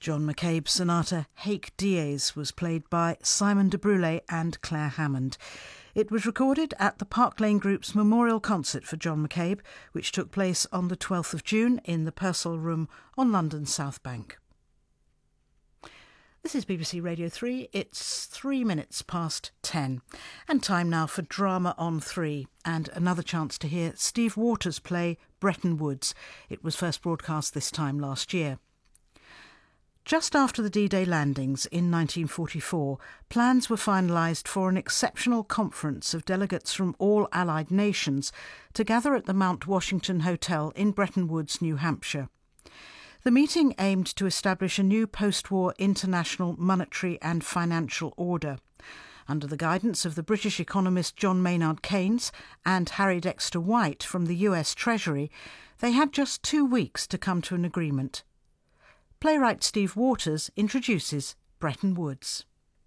John McCabe's sonata Haec Dies was played by Simon de Brulé and Claire Hammond. It was recorded at the Park Lane Group's memorial concert for John McCabe, which took place on the 12th of June in the Purcell Room on London's South Bank. This is BBC Radio 3. It's 3 minutes past 10. And time now for Drama on 3 and another chance to hear Steve Waters play Bretton Woods. It was first broadcast this time last year. Just after the D-Day landings in 1944, plans were finalised for an exceptional conference of delegates from all Allied nations to gather at the Mount Washington Hotel in Bretton Woods, New Hampshire. The meeting aimed to establish a new post-war international monetary and financial order. Under the guidance of the British economist John Maynard Keynes and Harry Dexter White from the US Treasury, they had just 2 weeks to come to an agreement. Playwright Steve Waters introduces Bretton Woods.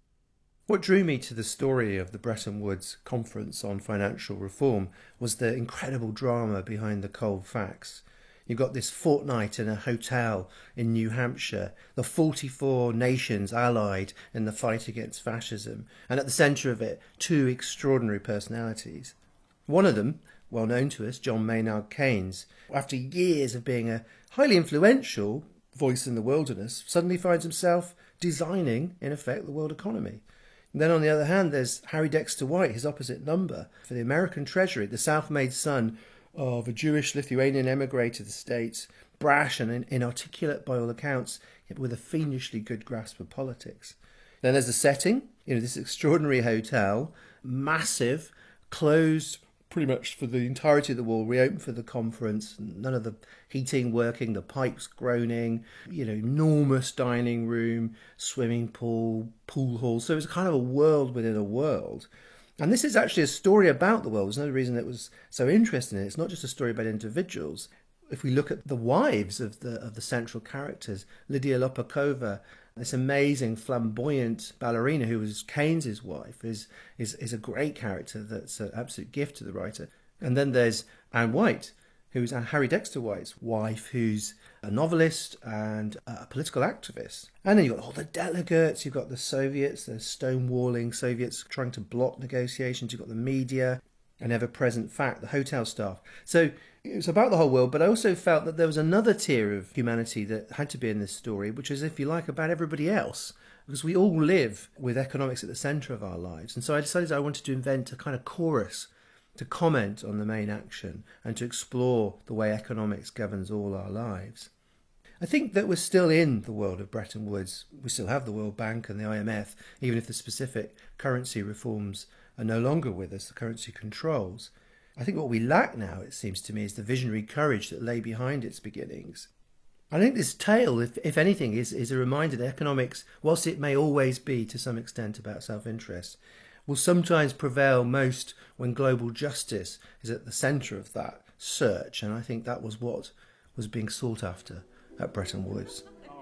What drew me to the story of the Bretton Woods Conference on Financial Reform was the incredible drama behind the cold facts. You've got this fortnight in a hotel in New Hampshire, the 44 nations allied in the fight against fascism, and at the centre of it, 2 extraordinary personalities. One of them, well known to us, John Maynard Keynes, after years of being a highly influential voice in the wilderness, suddenly finds himself designing, in effect, the world economy. And then on the other hand, there's Harry Dexter White, his opposite number, for the American Treasury, the self-made son of a Jewish Lithuanian emigre to the States, brash and inarticulate by all accounts, yet with a fiendishly good grasp of politics. Then there's the setting, this extraordinary hotel, massive, closed pretty much for the entirety of the wall, reopened for the conference, none of the heating working, the pipes groaning, enormous dining room, swimming pool, pool hall. So it's kind of a world within a world. And this is actually a story about the world. There's another reason it was so interesting. It's not just a story about individuals. If we look at the wives of the central characters, Lydia Lopakova, this amazing flamboyant ballerina who was Keynes' wife, is a great character that's an absolute gift to the writer. And then there's Anne White, who's Harry Dexter White's wife, who's a novelist and a political activist. And then you've got all the delegates, you've got the Soviets, the stonewalling Soviets trying to block negotiations, you've got the media, an ever-present fact, the hotel staff. So it was about the whole world, but I also felt that there was another tier of humanity that had to be in this story, which is, if you like, about everybody else, because we all live with economics at the centre of our lives. And so I decided I wanted to invent a kind of chorus to comment on the main action and to explore the way economics governs all our lives. I think that we're still in the world of Bretton Woods. We still have the World Bank and the IMF, even if the specific currency reforms are no longer with us, the currency controls. I think what we lack now, it seems to me, is the visionary courage that lay behind its beginnings. I think this tale, if anything, is a reminder that economics, whilst it may always be to some extent about self-interest, will sometimes prevail most when global justice is at the centre of that search. And I think that was what was being sought after at Bretton Woods.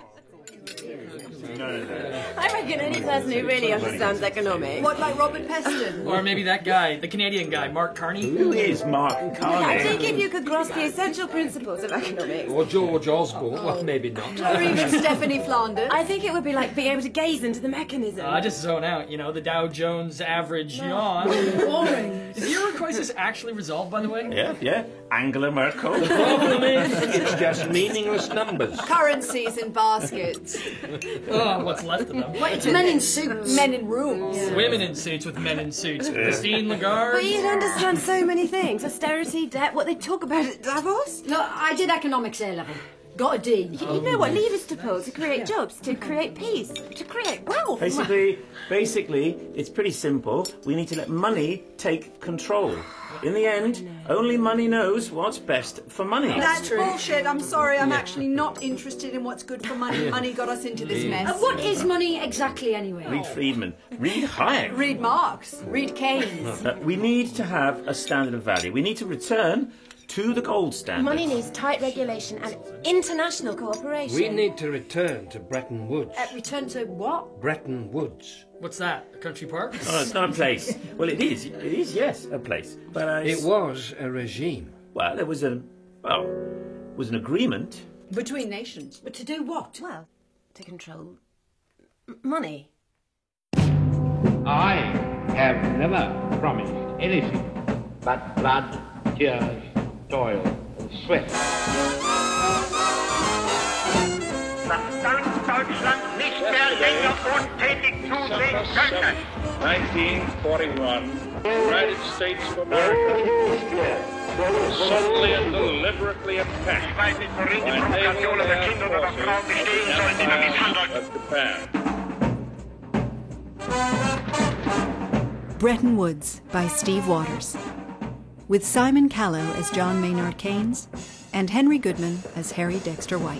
I reckon any person who really understands economics. What, like Robert Peston? Or maybe that guy, the Canadian guy, Mark Carney. Who is Mark Carney? I think if you could grasp the essential principles of economics. Or George Osborne, well, maybe not. Or even Stephanie Flanders. I think it would be like being able to gaze into the mechanism. I just zone out, the Dow Jones average yawn. Boring. Is the euro crisis actually resolved, by the way? Yeah. Angela Merkel. The problem is, it's just meaningless numbers. Currencies in baskets. Oh, what's left of them. It's men in suits. Men in rooms. Yeah. Women in suits with men in suits. Christine Lagarde. But you'd understand so many things. Austerity, debt, what they talk about at Davos. Look, I did economics A-level. Got a D. You know what levers to pull to create jobs, to create peace, to create wealth. Basically, it's pretty simple. We need to let money take control. In the end, only money knows what's best for money. That's bullshit. I'm sorry. I'm actually not interested in what's good for money. Money got us into this mess. What is money exactly anyway? Read Friedman. Read Hayek. Read Marx. Read Keynes. We need to have a standard of value. We need to return to the gold standard. Money needs tight regulation and international cooperation. We need to return to Bretton Woods. Return to what? Bretton Woods. What's that? A country park? Oh, it's not a place. Well, it is. It is, yes, a place. But it was a regime. Well, it was an agreement between nations. But to do what? Well, to control money. I have never promised anything but blood, tears, toil, and sweat. Dass ganz Deutschland nicht mehr länger untätig zusehen könnte. 1941, United States of America suddenly and deliberately attacked Ich weiß nicht, worin die by Provokation naval der air Kinder oder Frauen forces bestehen soll, die man misshandelt. of Japan. Bretton Woods by Steve Waters, with Simon Callow as John Maynard Keynes and Henry Goodman as Harry Dexter White.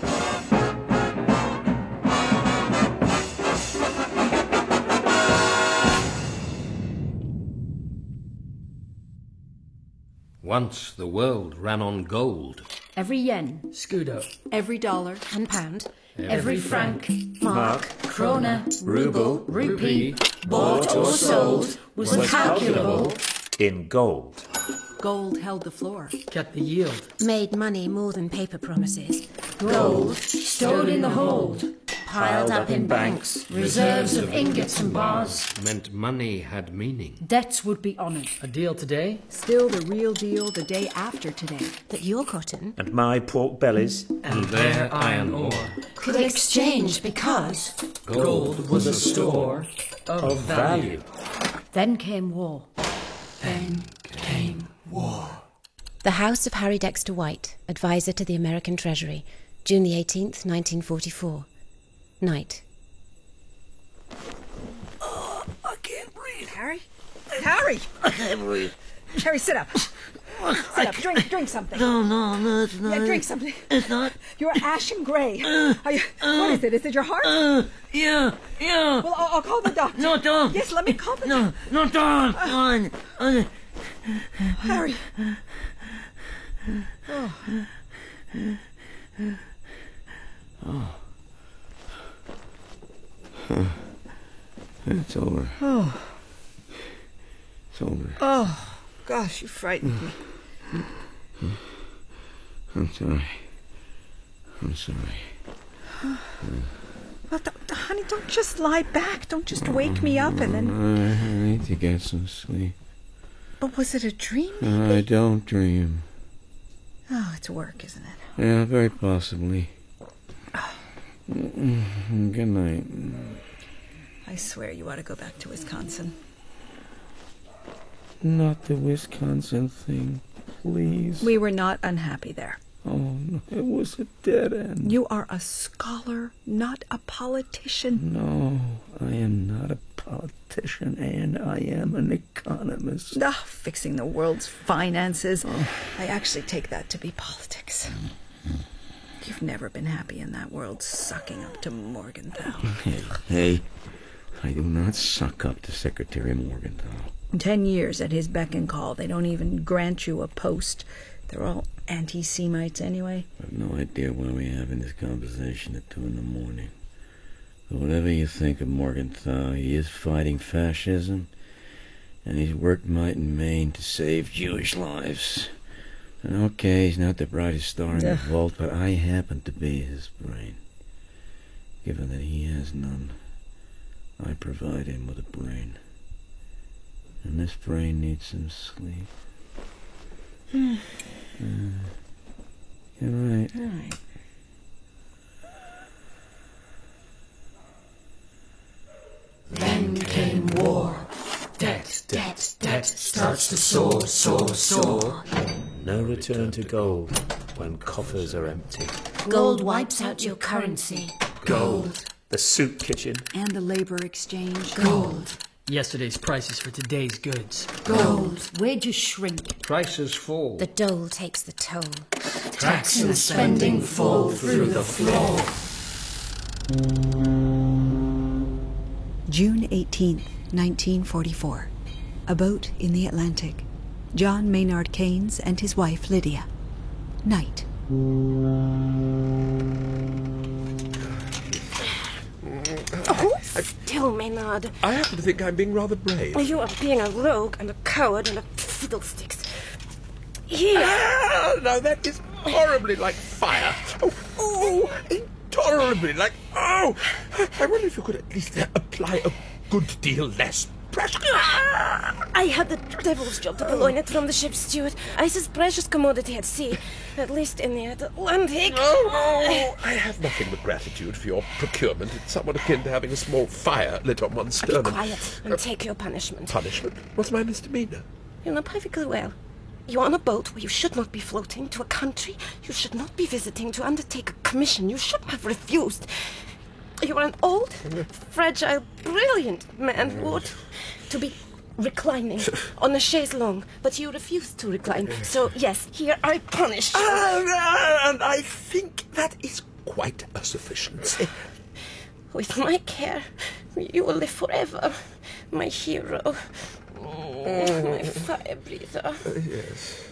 Once the world ran on gold. Every yen, Scudo. Every dollar and pound, Every franc, mark, krona, ruble, rupee, bought or sold was calculable. In gold. gold held the floor. Kept the yield. Made money more than paper promises. Gold stowed in the hold, Piled up in banks. reserves of ingots and bars. Meant money had meaning. Debts would be honoured. A deal today. Still the real deal the day after today. But your cotton And my pork bellies. And their iron ore. Could exchange because Gold was a store Of value. then came war. The House of Harry Dexter White, advisor to the American Treasury, June the 18th, 1944. Night. I can't breathe. Harry? Harry! I can't breathe. Harry, sit up. Sit up. Drink something. No, it's not. Yeah, drink something. It's not. You're ashen grey. Are you, what is it? Is it your heart? Yeah. Well, I'll call the doctor. No, don't. Yes, let me call the No, don't. Harry. It's over. Oh. It's over. Oh, gosh, you frightened me. I'm sorry. Well, honey, don't just lie back. Don't just wake me up and then... I need to get some sleep. But was it a dream? I don't dream. Oh, it's work, isn't it? Yeah, very possibly. Good night. I swear you ought to go back to Wisconsin. Not the Wisconsin thing, please. We were not unhappy there. Oh, no, it was a dead end. You are a scholar, not a politician. No, I am not a politician, and I am an economist. Fixing the world's finances. I actually take that to be politics. You've never been happy in that world, sucking up to Morgenthau. Hey, I do not suck up to Secretary Morgenthau. 10 years at his beck and call. They don't even grant you a post. They're all anti-Semites anyway. I have no idea why we're having this conversation at 2 in the morning. But whatever you think of Morgenthau, he is fighting fascism, and he's worked might and main to save Jewish lives. And okay, he's not the brightest star in the vault, but I happen to be his brain. Given that he has none, I provide him with a brain. And this brain needs some sleep. Good night. All right. Then came war. Debt starts to soar. No return to gold when coffers are empty. Gold wipes out your currency. Gold. The soup kitchen. And the labor exchange. Gold. Yesterday's prices for today's goods. Gold. Wages shrink. Prices fall. The dole takes the toll. Tax and spending fall through the floor. June 18th, 1944. A boat in the Atlantic. John Maynard Keynes and his wife Lydia. Night. Still, Maynard. I happen to think I'm being rather brave. You are being a rogue and a coward and a fiddlesticks. Here. Now that is horribly like fire. Oh, intolerably like... Oh! I wonder if you could at least apply a good deal less pressure. I had the devil's job to purloin it from the ship's steward. Ice's precious commodity at sea, at least in the Atlantic. Oh, I have nothing but gratitude for your procurement. It's somewhat akin to having a small fire lit on one's sternum. Be quiet and take your punishment. Punishment? What's my misdemeanor? You know perfectly well. You're on a boat where you should not be floating, to a country you should not be visiting, to undertake a commission you should have refused. You are an old, fragile, brilliant man, Wood, to be reclining on a chaise longue, but you refuse to recline. So, yes, here I punish you. And I think that is quite a sufficiency. With my care, you will live forever, my hero. My fire breather. Yes.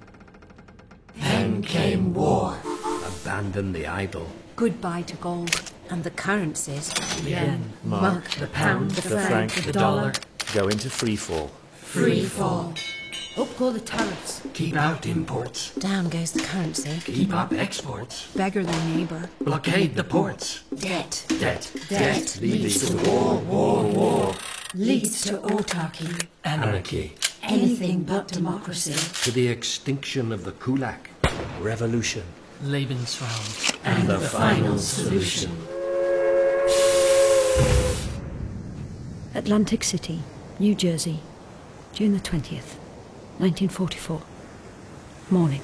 Then came war. Abandon the idol. Goodbye to gold. And the currencies. Yen, mark, the pound, the franc, the dollar. Go into free fall. Free fall. Up go the tariffs. Keep out imports. Down goes the currency. Keep up exports. Beggar their neighbour. Blockade the ports. Debt. Debt leads to war. Leads to autarky. Anarchy. Anything but democracy. To the extinction of the kulak. Revolution. Lebensraum. And the final solution. Atlantic City, New Jersey, June the 20th, 1944. Morning.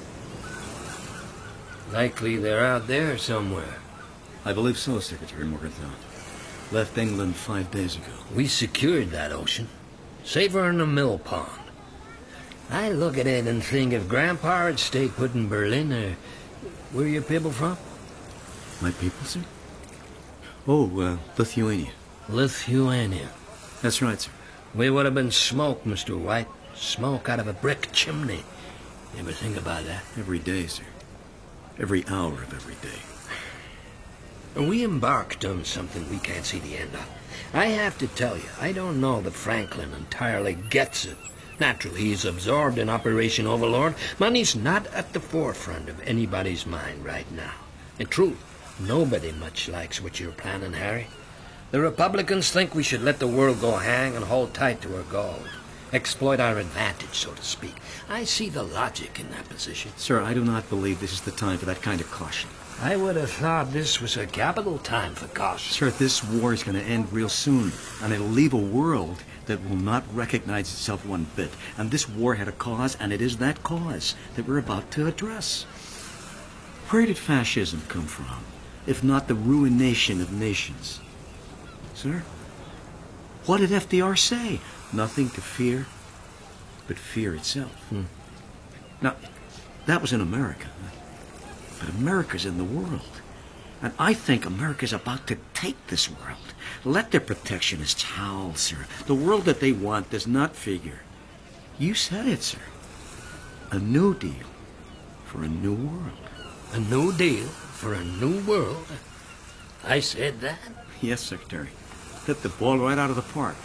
Likely they're out there somewhere. I believe so, Secretary Morgenthau. Left England 5 days ago. We secured that ocean. Save her in a mill pond. I look at it and think if Grandpa had stayed put in Berlin, where are your people from? My people, sir? Oh, Lithuania. Lithuania. That's right, sir. We would have been smoke, Mr. White. Smoke out of a brick chimney. You ever think about that? Every day, sir. Every hour of every day. We embarked on something we can't see the end of. I have to tell you, I don't know that Franklin entirely gets it. Naturally, he's absorbed in Operation Overlord. Money's not at the forefront of anybody's mind right now. In truth, nobody much likes what you're planning, Harry. The Republicans think we should let the world go hang and hold tight to our gold. Exploit our advantage, so to speak. I see the logic in that position. Sir, I do not believe this is the time for that kind of caution. I would have thought this was a capital time for caution. Sir, this war is going to end real soon, and it'll leave a world that will not recognize itself one bit. And this war had a cause, and it is that cause that we're about to address. Where did fascism come from, if not the ruination of nations? Sir, what did FDR say? Nothing to fear but fear itself. Now, that was in America. But America's in the world. And I think America's about to take this world. Let the protectionists howl, sir. The world that they want does not figure. You said it, sir. A new deal for a new world. A new deal for a new world? I said that? Yes, Secretary. Hit the ball right out of the park.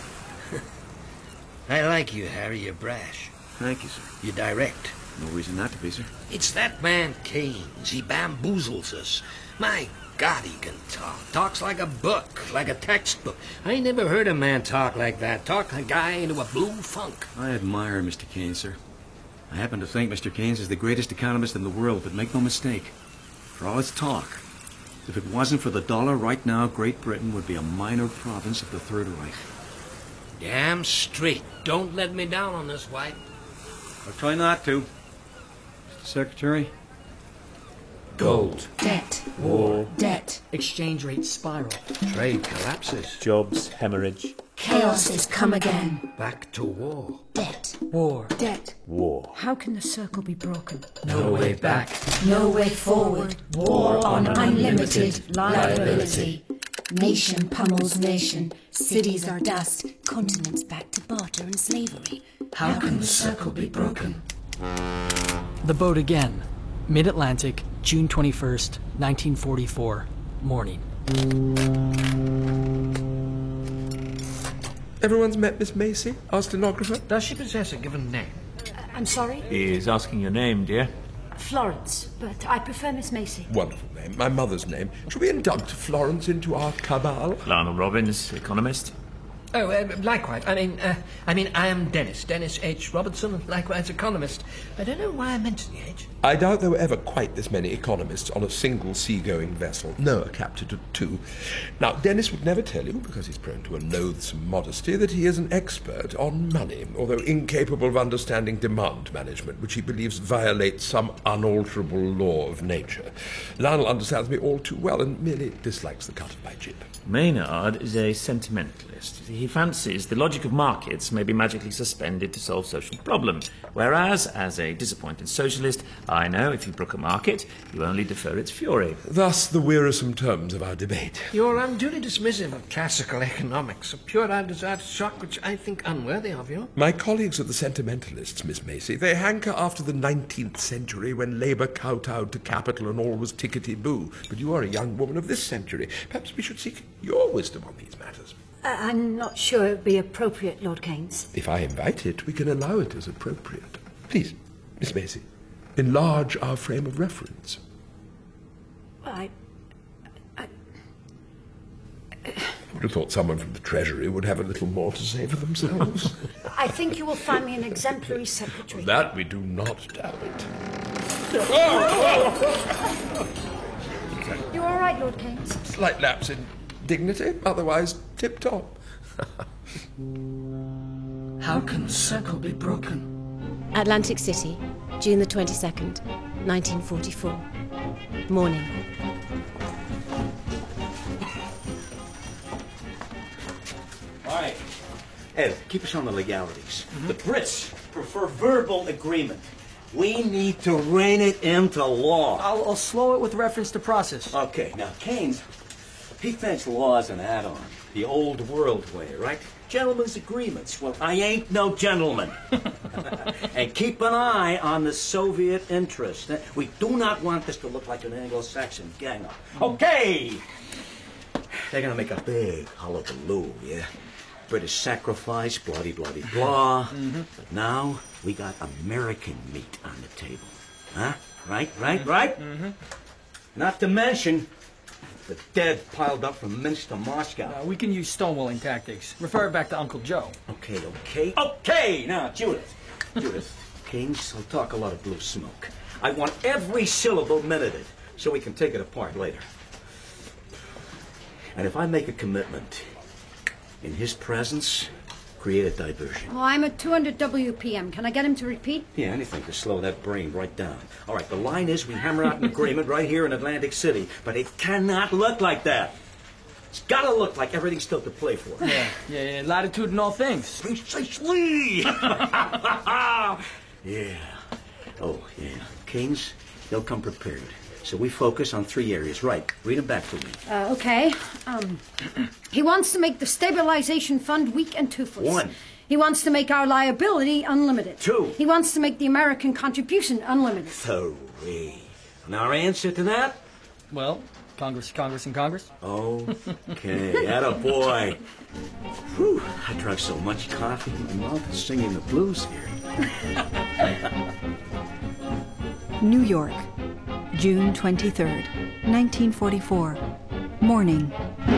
I like you, Harry. You're brash. Thank you, sir. You're direct. No reason not to be, sir. It's that man Keynes. He bamboozles us. My God, he can talk. Talks like a book, like a textbook. I never heard a man talk like that. Talk a guy into a blue funk. I admire Mr. Keynes, sir. I happen to think Mr. Keynes is the greatest economist in the world, but make no mistake. For all his talk, if it wasn't for the dollar right now, Great Britain would be a minor province of the Third Reich. Damn straight. Don't let me down on this, White. I'll try not to. Mr. Secretary? Gold. Debt. War. Debt. Exchange rate spiral. Trade collapses. Jobs hemorrhage. Chaos has come again. Back to war. Debt. War. Debt. War. How can the circle be broken? No way back. No way forward. War on unlimited liability. Nation pummels nation. Cities are dust. Continents back to barter and slavery. How can the circle be broken? The boat again. Mid-Atlantic, June 21st, 1944. Morning. Everyone's met Miss Macy, our stenographer? Does she possess a given name? I'm sorry? He is asking your name, dear. Florence, but I prefer Miss Macy. Wonderful name. My mother's name. Shall we induct Florence into our cabal? Lionel Robbins, economist. Oh, likewise. I mean, I am Dennis H. Robertson, likewise economist. I don't know why I mentioned the H. I doubt there were ever quite this many economists on a single sea-going vessel. Noah captured it too. Now, Dennis would never tell you, because he's prone to a loathsome modesty, that he is an expert on money, although incapable of understanding demand management, which he believes violates some unalterable law of nature. Lionel understands me all too well and merely dislikes the cut of my jib. Maynard is a sentimentalist. He fancies the logic of markets may be magically suspended to solve social problems, whereas, as a disappointed socialist, I know if you brook a market, you only defer its fury. Thus the wearisome terms of our debate. You're unduly dismissive of classical economics, a pure undeserved shock which I think unworthy of you. My colleagues are the sentimentalists, Miss Macy. They hanker after the 19th century when labour kowtowed to capital and all was tickety-boo. But you are a young woman of this century. Perhaps we should seek your wisdom on these matters. I'm not sure it would be appropriate, Lord Keynes. If I invite it, we can allow it as appropriate. Please, Miss Macy, enlarge our frame of reference. I would have thought someone from the Treasury would have a little more to say for themselves. I think you will find me an exemplary secretary. That we do not doubt. You all right, Lord Keynes? Slight lapse in dignity, otherwise tip-top. How can the circle be broken? Atlantic City, June the 22nd, 1944. Morning. Right. Ed, keep us on the legalities. The Brits prefer verbal agreement. We need to rein it into law. I'll slow it with reference to process. Okay, now Keynes, he thinks law is an add-on, the old world way, right? Gentlemen's agreements. Well, I ain't no gentleman. And keep an eye on the Soviet interest. We do not want this to look like an Anglo-Saxon gang-up. Okay! They're gonna make a big hullabaloo, yeah? British sacrifice, blah-de-blah-de-blah. But now, we got American meat on the table. Huh? Right? Not to mention the dead piled up from Minsk to Moscow. We can use stonewalling tactics. Refer it back to Uncle Joe. Okay! Now, Judith, Keynes, I'll talk a lot of blue smoke. I want every syllable minuted so we can take it apart later. And if I make a commitment, in his presence, create a diversion. Oh, I'm at 200 WPM. Can I get him to repeat? Yeah, anything to slow that brain right down. All right, the line is we hammer out an agreement right here in Atlantic City, but it cannot look like that. It's got to look like everything's still to play for. Yeah, latitude in all things. Precisely! Yeah. Oh, yeah. Keynes, they'll come prepared. So we focus on 3 areas. Right. Read them back to me. Okay. He wants to make the stabilization fund weak and toothless. 1. He wants to make our liability unlimited. 2. He wants to make the American contribution unlimited. 3. And our answer to that? Well, Congress, and Congress. Okay. Attaboy. Whew. I drank so much coffee, my mouth is singing the blues here. New York, June 23rd, 1944. Morning.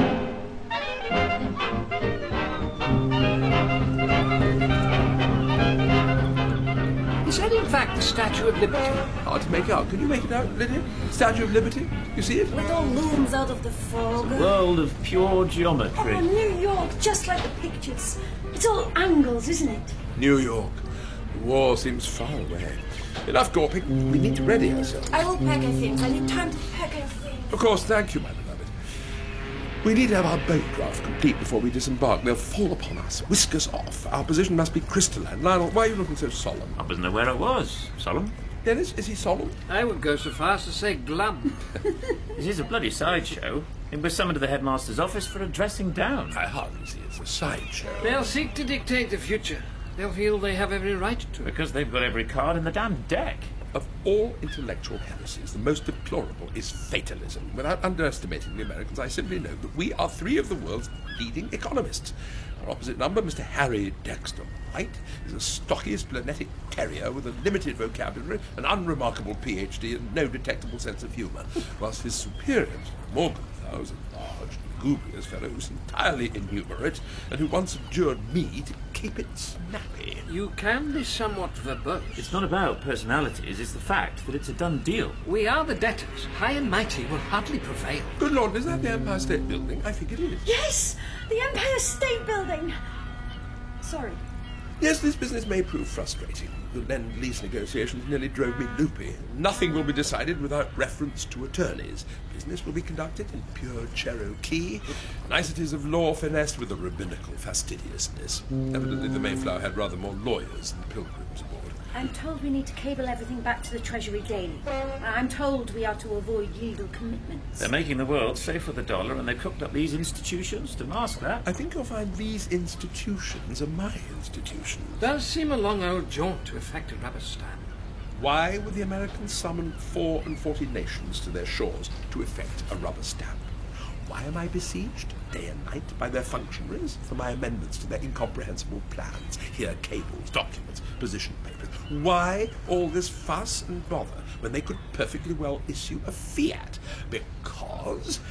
Is that in fact the Statue of Liberty? Hard to make out. Can you make it out, Lydia? Statue of Liberty? You see it? It all looms out of the fog. World of pure geometry. Oh, New York, just like the pictures. It's all angles, isn't it? New York. The war seems far away. Enough gawping. We need to ready ourselves. I will pack our things. I need time to pack our things. Of course, thank you, my beloved. We need to have our boat draft complete before we disembark. They'll fall upon us, whisk us off. Our position must be crystalline. Lionel, why are you looking so solemn? I wasn't aware it was. Solemn? Dennis, is he solemn? I would go so far as to say glum. This is a bloody sideshow. It was summoned to the headmaster's office for a dressing down. I hardly see it's a sideshow. They'll seek to dictate the future. They'll feel they have every right to. Because they've got every card in the damn deck. Of all intellectual heresies, the most deplorable is fatalism. Without underestimating the Americans, I simply know that we are 3 of the world's leading economists. Our opposite number, Mr. Harry Dexter White, is a stocky, splenetic terrier with a limited vocabulary, an unremarkable PhD, and no detectable sense of humour, whilst his superior, Mr. Morgenthau, is a large, lugubrious fellow who's entirely innumerate, and who once adjured me to keep it snappy. You can be somewhat verbose. It's not about personalities, it's the fact that it's a done deal. We are the debtors. High and mighty will hardly prevail. Good Lord, is that the Empire State Building? I think it is. Yes! The Empire State Building! Sorry. Yes, this business may prove frustrating. The Lend-Lease negotiations nearly drove me loopy. Nothing will be decided without reference to attorneys. Business will be conducted in pure Cherokee. Niceties of law finessed with a rabbinical fastidiousness. Evidently the Mayflower had rather more lawyers than pilgrims aboard. I'm told we need to cable everything back to the Treasury daily. I'm told we are to avoid legal commitments. They're making the world safe for the dollar, and they've cooked up these institutions to mask that. I think you'll find these institutions are my institutions. Does seem a long old jaunt to effect a rubber stamp. Why would the Americans summon 44 nations to their shores to effect a rubber stamp? Why am I besieged day and night by their functionaries for my amendments to their incomprehensible plans? Here, cables, documents, position papers. Why all this fuss and bother when they could perfectly well issue a fiat? Because...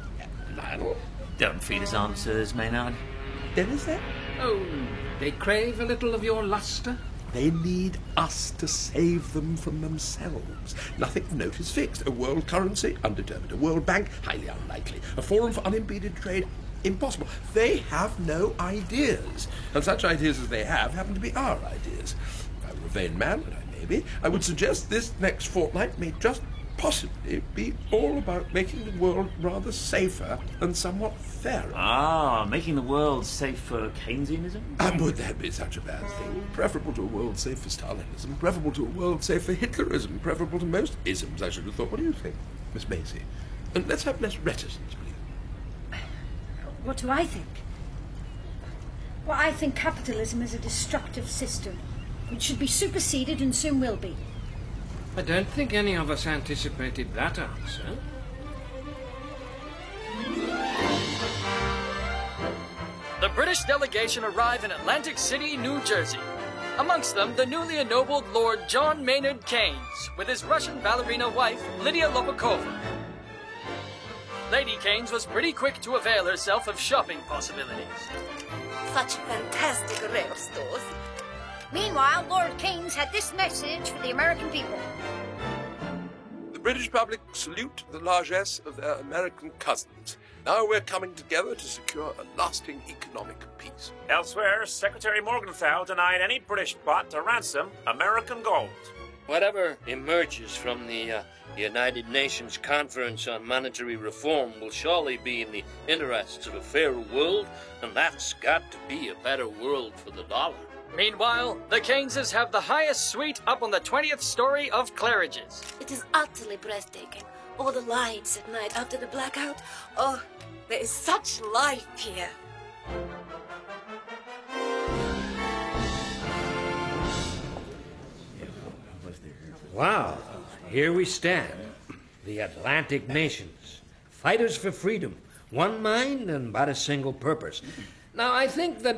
Lionel? Don't feed us answers, Maynard. Dennis, then? Oh, they crave a little of your lustre? They need us to save them from themselves. Nothing of note is fixed. A world currency? Undetermined. A world bank? Highly unlikely. A forum for unimpeded trade? Impossible. They have no ideas. And such ideas as they have happen to be our ideas. If I were a vain man, and I may be, I would suggest this next fortnight may just possibly be all about making the world rather safer and somewhat fairer. Ah, making the world safe for Keynesianism? And would that be such a bad thing? Preferable to a world safe for Stalinism, preferable to a world safe for Hitlerism, preferable to most isms, I should have thought. What do you think, Miss Maisie? And let's have less reticence, please. What do I think? Well, I think capitalism is a destructive system. It should be superseded and soon will be. I don't think any of us anticipated that answer. The British delegation arrive in Atlantic City, New Jersey. Amongst them, the newly ennobled Lord John Maynard Keynes, with his Russian ballerina wife, Lydia Lopakova. Lady Keynes was pretty quick to avail herself of shopping possibilities. Such fantastic rare stores. Meanwhile, Lord Keynes had this message for the American people. The British public salute the largesse of their American cousins. Now we're coming together to secure a lasting economic peace. Elsewhere, Secretary Morgenthau denied any British bought to ransom American gold. Whatever emerges from the United Nations Conference on Monetary Reform will surely be in the interests of a fairer world, and that's got to be a better world for the dollar. Meanwhile, the Keyneses have the highest suite up on the 20th story of Claridge's. It is utterly breathtaking. All the lights at night after the blackout. Oh, there is such life here. Wow, here we stand. The Atlantic nations. Fighters for freedom. One mind and but a single purpose. Now, I think that,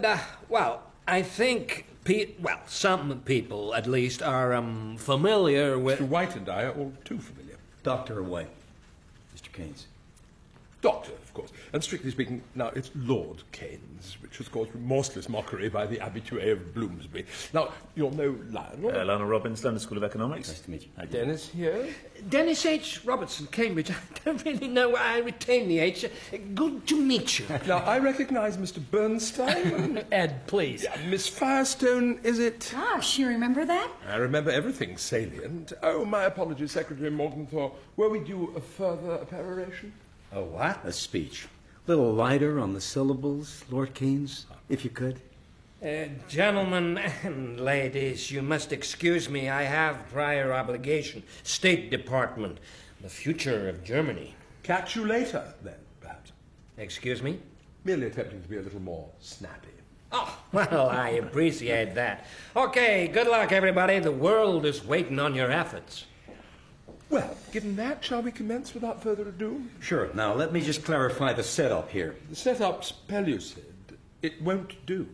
some people, at least, are, familiar with... Mr. White and I are all too familiar. Dr. White. Mr. Keynes. Doctor, of course. And strictly speaking, now it's Lord Keynes, which has caused remorseless mockery by the habitué of Bloomsbury. Now, you'll know Lionel. Lionel Robbins, London School of Economics. Nice to meet you. Dennis here. Dennis H. Robertson, Cambridge. I don't really know why I retain the H. Good to meet you. Now, I recognise Mr. Bernstein. Ed, please. Yeah, Miss Firestone, is it? Gosh, you remember that? I remember everything salient. Oh, my apologies, Secretary Morgenthau. Were we due a further peroration? A what? A speech. A little lighter on the syllables, Lord Keynes, if you could. Gentlemen and ladies, you must excuse me. I have prior obligation. State Department. The future of Germany. Catch you later, then, perhaps. Excuse me? Merely attempting to be a little more snappy. Oh, well, I appreciate that. Okay, good luck, everybody. The world is waiting on your efforts. Well, given that, shall we commence without further ado? Sure. Now, let me just clarify the setup here. The setup's pellucid. It won't do.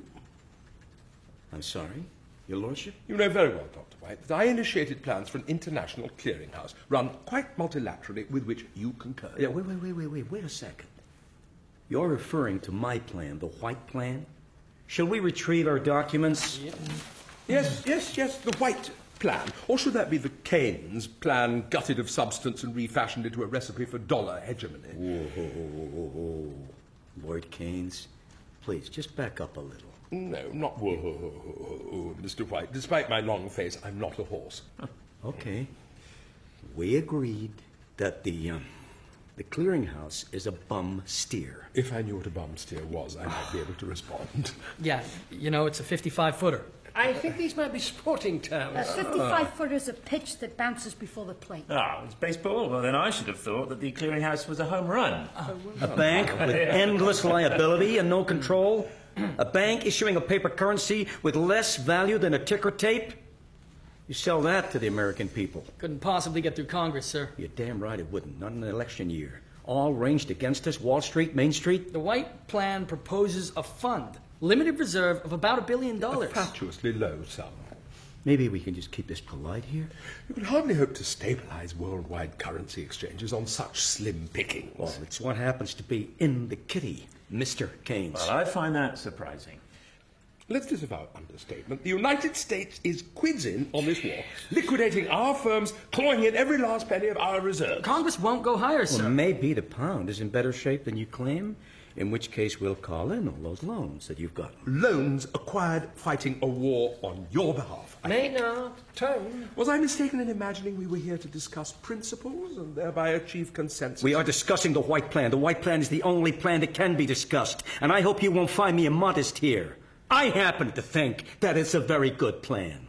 I'm sorry? Your lordship? You know very well, Dr. White, that I initiated plans for an international clearinghouse, run quite multilaterally, with which you concur. Yeah, wait a second. You're referring to my plan, the White Plan? Shall we retrieve our documents? Yes, the White Plan. Or should that be the Keynes plan, gutted of substance and refashioned into a recipe for dollar hegemony? Whoa. Lord Keynes, please, just back up a little. No, not whoa, Mr. White. Despite my long face, I'm not a horse. Okay. We agreed that the clearinghouse is a bum steer. If I knew what a bum steer was, I might be able to respond. Yeah, you know, it's a 55-footer. I think these might be sporting terms. A 55-footer's a pitch that bounces before the plate. It's baseball? Well, then I should have thought that the clearinghouse was a home run. A bank with endless liability and no control? A bank issuing a paper currency with less value than a ticker tape? You sell that to the American people. Couldn't possibly get through Congress, sir. You're damn right it wouldn't. Not in an election year. All ranged against us. Wall Street, Main Street. The White Plan proposes a fund. Limited reserve of about $1 billion. A fatuously low sum. Maybe we can just keep this polite here? You can hardly hope to stabilize worldwide currency exchanges on such slim pickings. Well, it's what happens to be in the kitty, Mr. Keynes. Well, I find that surprising. Let's disavow understatement. The United States is quids in on this war, liquidating our firms, clawing in every last penny of our reserves. Congress won't go higher, sir. Well, maybe the pound is in better shape than you claim, in which case we'll call in all those loans that you've got. Loans acquired fighting a war on your behalf. Maynard, turn. Was I mistaken in imagining we were here to discuss principles and thereby achieve consensus? We are discussing the White Plan. The White Plan is the only plan that can be discussed, and I hope you won't find me immodest here. I happen to think that it's a very good plan.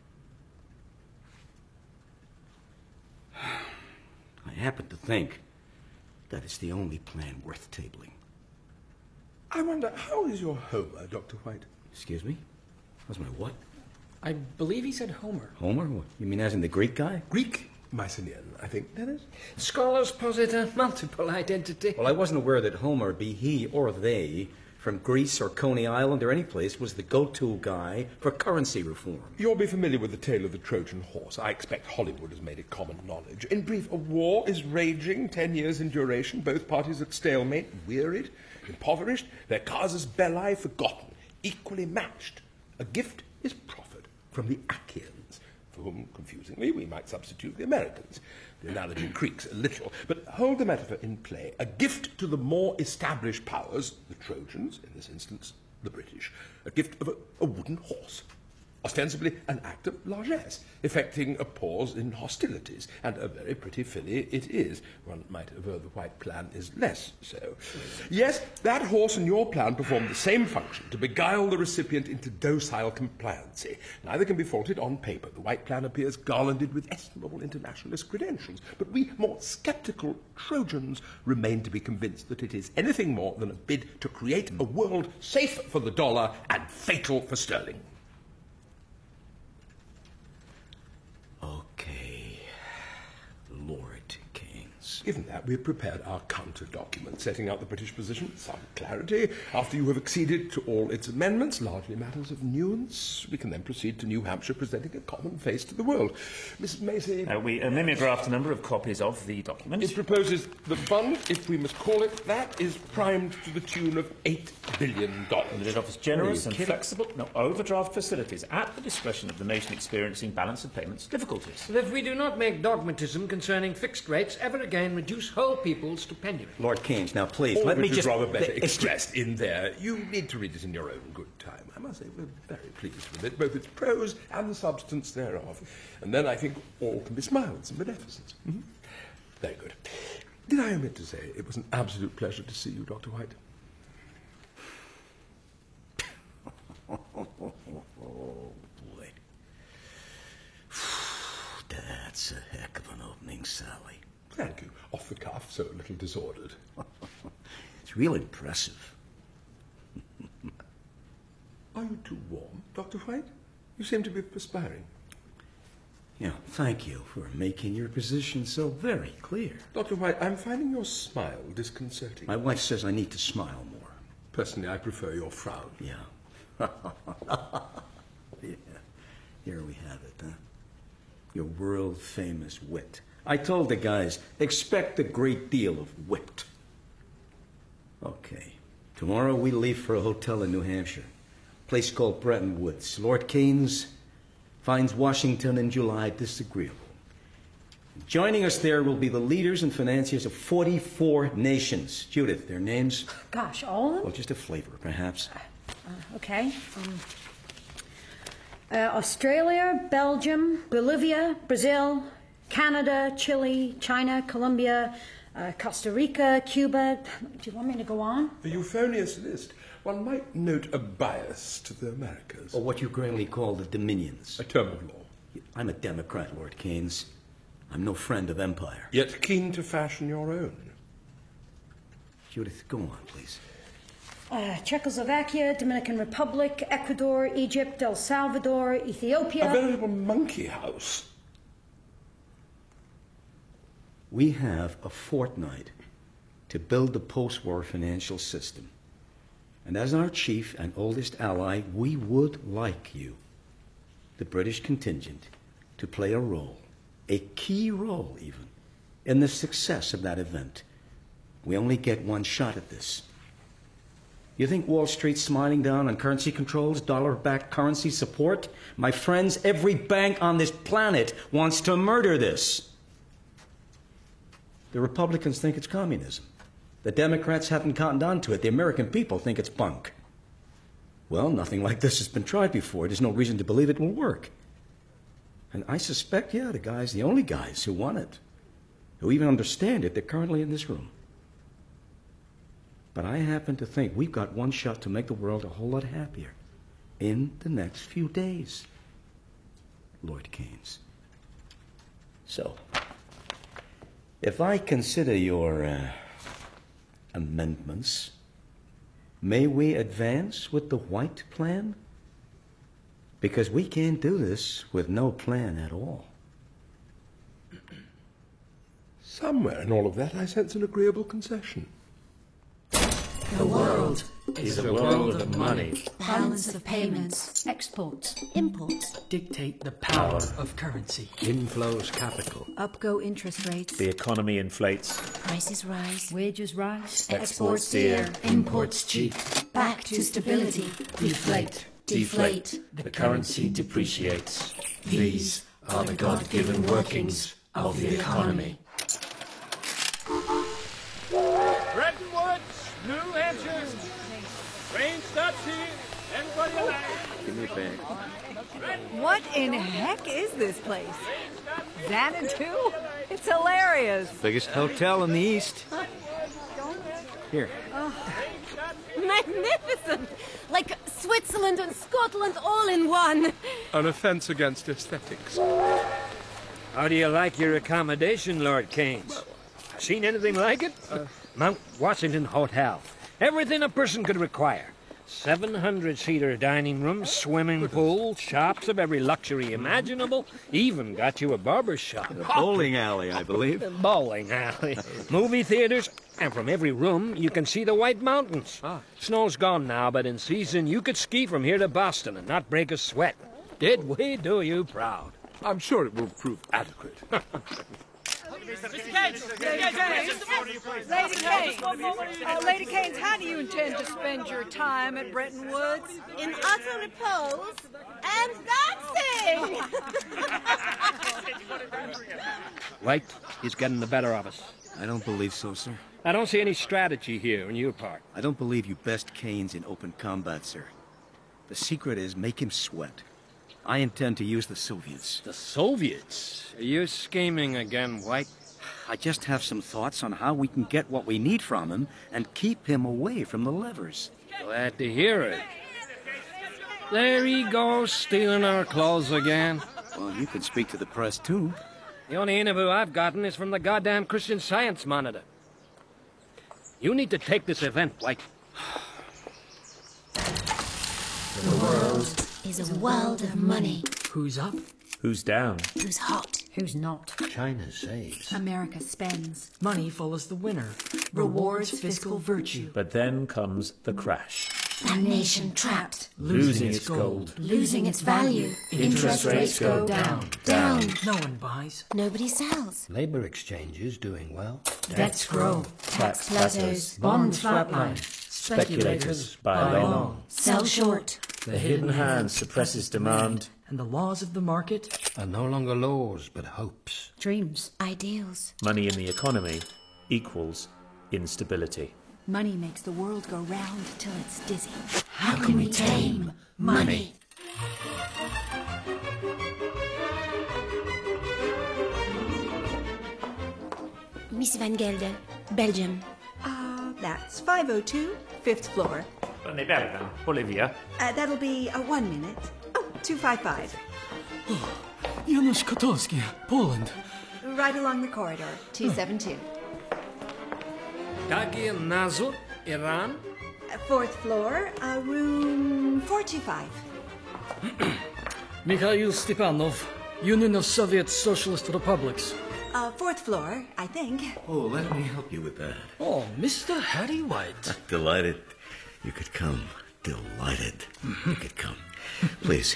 I happen to think that it's the only plan worth tabling. I wonder, how is your Homer, Dr. White? Excuse me? How's my what? I believe he said Homer. Homer? What? You mean as in the Greek guy? Greek Mycenaean, I think, Dennis. Scholars posit a multiple identity. Well, I wasn't aware that Homer, be he or they, from Greece or Coney Island or any place, was the go-to guy for currency reform. You'll be familiar with the tale of the Trojan horse. I expect Hollywood has made it common knowledge. In brief, a war is raging, 10 years in duration, both parties at stalemate, wearied, impoverished, their casus belli forgotten, equally matched. A gift is proffered from the Achaeans, for whom, confusingly, we might substitute the Americans. The analogy creaks a little, but hold the metaphor in play. A gift to the more established powers, the Trojans, in this instance, the British. A gift of a wooden horse. Ostensibly an act of largesse, effecting a pause in hostilities, and a very pretty filly it is. One might aver the White Plan is less so. Yes, that horse and your plan perform the same function, to beguile the recipient into docile compliancy. Neither can be faulted on paper. The White Plan appears garlanded with estimable internationalist credentials, but we more sceptical Trojans remain to be convinced that it is anything more than a bid to create a world safe for the dollar and fatal for sterling. Okay, Lord Keynes. Given that, we have prepared our counter-document, setting out the British position with some clarity. After you have acceded to all its amendments, largely matters of nuance, we can then proceed to New Hampshire, presenting a common face to the world. Mrs. Macy... we mimeographed a number of copies of the document. It proposes the fund, if we must call it that, is primed to the tune of $8 billion. And it offers generous and flexible overdraft facilities at the discretion of the nation experiencing balance of payments difficulties. That we do not make dogmatism concerning fixed rates ever again reduce whole peoples to penury. Lord Keynes, now please, All let me which just... is rather better expressed in there. You need to read it in your own good time. I must say we're very pleased with it, both its prose and the substance thereof. And then I think all can be smiles and beneficence. Mm-hmm. Very good. Did I omit to say it was an absolute pleasure to see you, Dr. White? Oh, boy. That's a heck of an opening, Sally. Thank you. Off the cuff, so a little disordered. It's real impressive. Are you too warm, Dr. White? You seem to be perspiring. Yeah, thank you for making your position so very clear. Dr. White, I'm finding your smile disconcerting. My wife says I need to smile more. Personally, I prefer your frown. Yeah. Yeah. Here we have it, huh? Your world-famous wit. I told the guys, expect a great deal of wit. Okay. Tomorrow we leave for a hotel in New Hampshire. Place called Bretton Woods. Lord Keynes finds Washington in July disagreeable. Joining us there will be the leaders and financiers of 44 nations. Judith, their names? Gosh, all of them? Well, just a flavor, perhaps. Okay. Australia, Belgium, Bolivia, Brazil, Canada, Chile, China, Colombia, Costa Rica, Cuba. Do you want me to go on? A euphonious list. One might note a bias to the Americas. Or what you grandly call the Dominions. A term of law. I'm a Democrat, Lord Keynes. I'm no friend of empire. Yet keen to fashion your own. Judith, go on, please. Czechoslovakia, Dominican Republic, Ecuador, Egypt, El Salvador, Ethiopia. A veritable monkey house. We have a fortnight to build the post-war financial system. And as our chief and oldest ally, we would like you, the British contingent, to play a role, a key role even, in the success of that event. We only get one shot at this. You think Wall Street's smiling down on currency controls, dollar-backed currency support? My friends, every bank on this planet wants to murder this. The Republicans think it's communism. The Democrats haven't cottoned on to it. The American people think it's bunk. Well, nothing like this has been tried before. There's no reason to believe it will work. And I suspect, yeah, the only guys who want it, who even understand it, they're currently in this room. But I happen to think we've got one shot to make the world a whole lot happier in the next few days, Lord Keynes. So, if I consider your amendments, may we advance with the White Plan? Because we can't do this with no plan at all. Somewhere in all of that, I sense an agreeable concession. The world is a world of money. Balance of payments, exports, imports. Dictate the power of currency. Inflows capital. Up go interest rates. The economy inflates. Prices rise. Wages rise. Exports dear. Imports cheap. Back to stability. Deflate. Deflate. The currency depreciates. These are the God-given workings of the economy. Bretton Woods, New Hampshire. Train stops here. Everybody alive. Give me a bag. What in heck is this place? Xanadu? It's hilarious. Biggest hotel in the East. Here. Magnificent! Like Switzerland and Scotland all in one. An offence against aesthetics. How do you like your accommodation, Lord Keynes? Seen anything like it? Mount Washington Hotel. Everything a person could require. 700-seater dining room, swimming pool, shops of every luxury imaginable. Even got you a barber shop. A bowling alley, I believe. Bowling alley. Movie theaters. And from every room, you can see the White Mountains. Snow's gone now, but in season, you could ski from here to Boston and not break a sweat. Did we do you proud? I'm sure it will prove adequate. Lady Keynes, how do you intend to spend your time at Bretton Woods? In utter repose and dancing! White, he's getting the better of us. I don't believe so, sir. I don't see any strategy here on your part. I don't believe you best Keynes in open combat, sir. The secret is make him sweat. I intend to use the Soviets. The Soviets? Are you scheming again, White? I just have some thoughts on how we can get what we need from him and keep him away from the levers. Glad to hear it. There he goes, stealing our clothes again. Well, you can speak to the press, too. The only interview I've gotten is from the goddamn Christian Science Monitor. You need to take this event, White. The world is a world of money. Who's up? Who's down? Who's hot? Who's not? China saves. America spends. Money follows the winner. Rewards fiscal virtue. But then comes the crash. A nation trapped. Losing its gold. Losing its value. Interest rates go down. Down. No one buys. Nobody sells. Labor exchanges doing well. Debts grow. Tax plateaus. Bonds flatline. Speculators buy long. Sell short. The hidden hand suppresses demand. And the laws of the market Are no longer laws, but hopes. Dreams. Ideals. Money in the economy equals instability. Money makes the world go round till it's dizzy. How can we tame money? Miss Van Gelder, Belgium. That's 502, 5th floor. Bolivia. That'll be 1 minute. Oh, 255. Janusz Kotowski, Poland. Right along the corridor, 272. Tagir Nazur, Iran. 4th floor, room 425. Mikhail Stepanov, Union of Soviet Socialist Republics. 4th floor, I think. Oh, let me help you with that. Oh, Mr. Harry White. Delighted you could come. Delighted you could come. Please.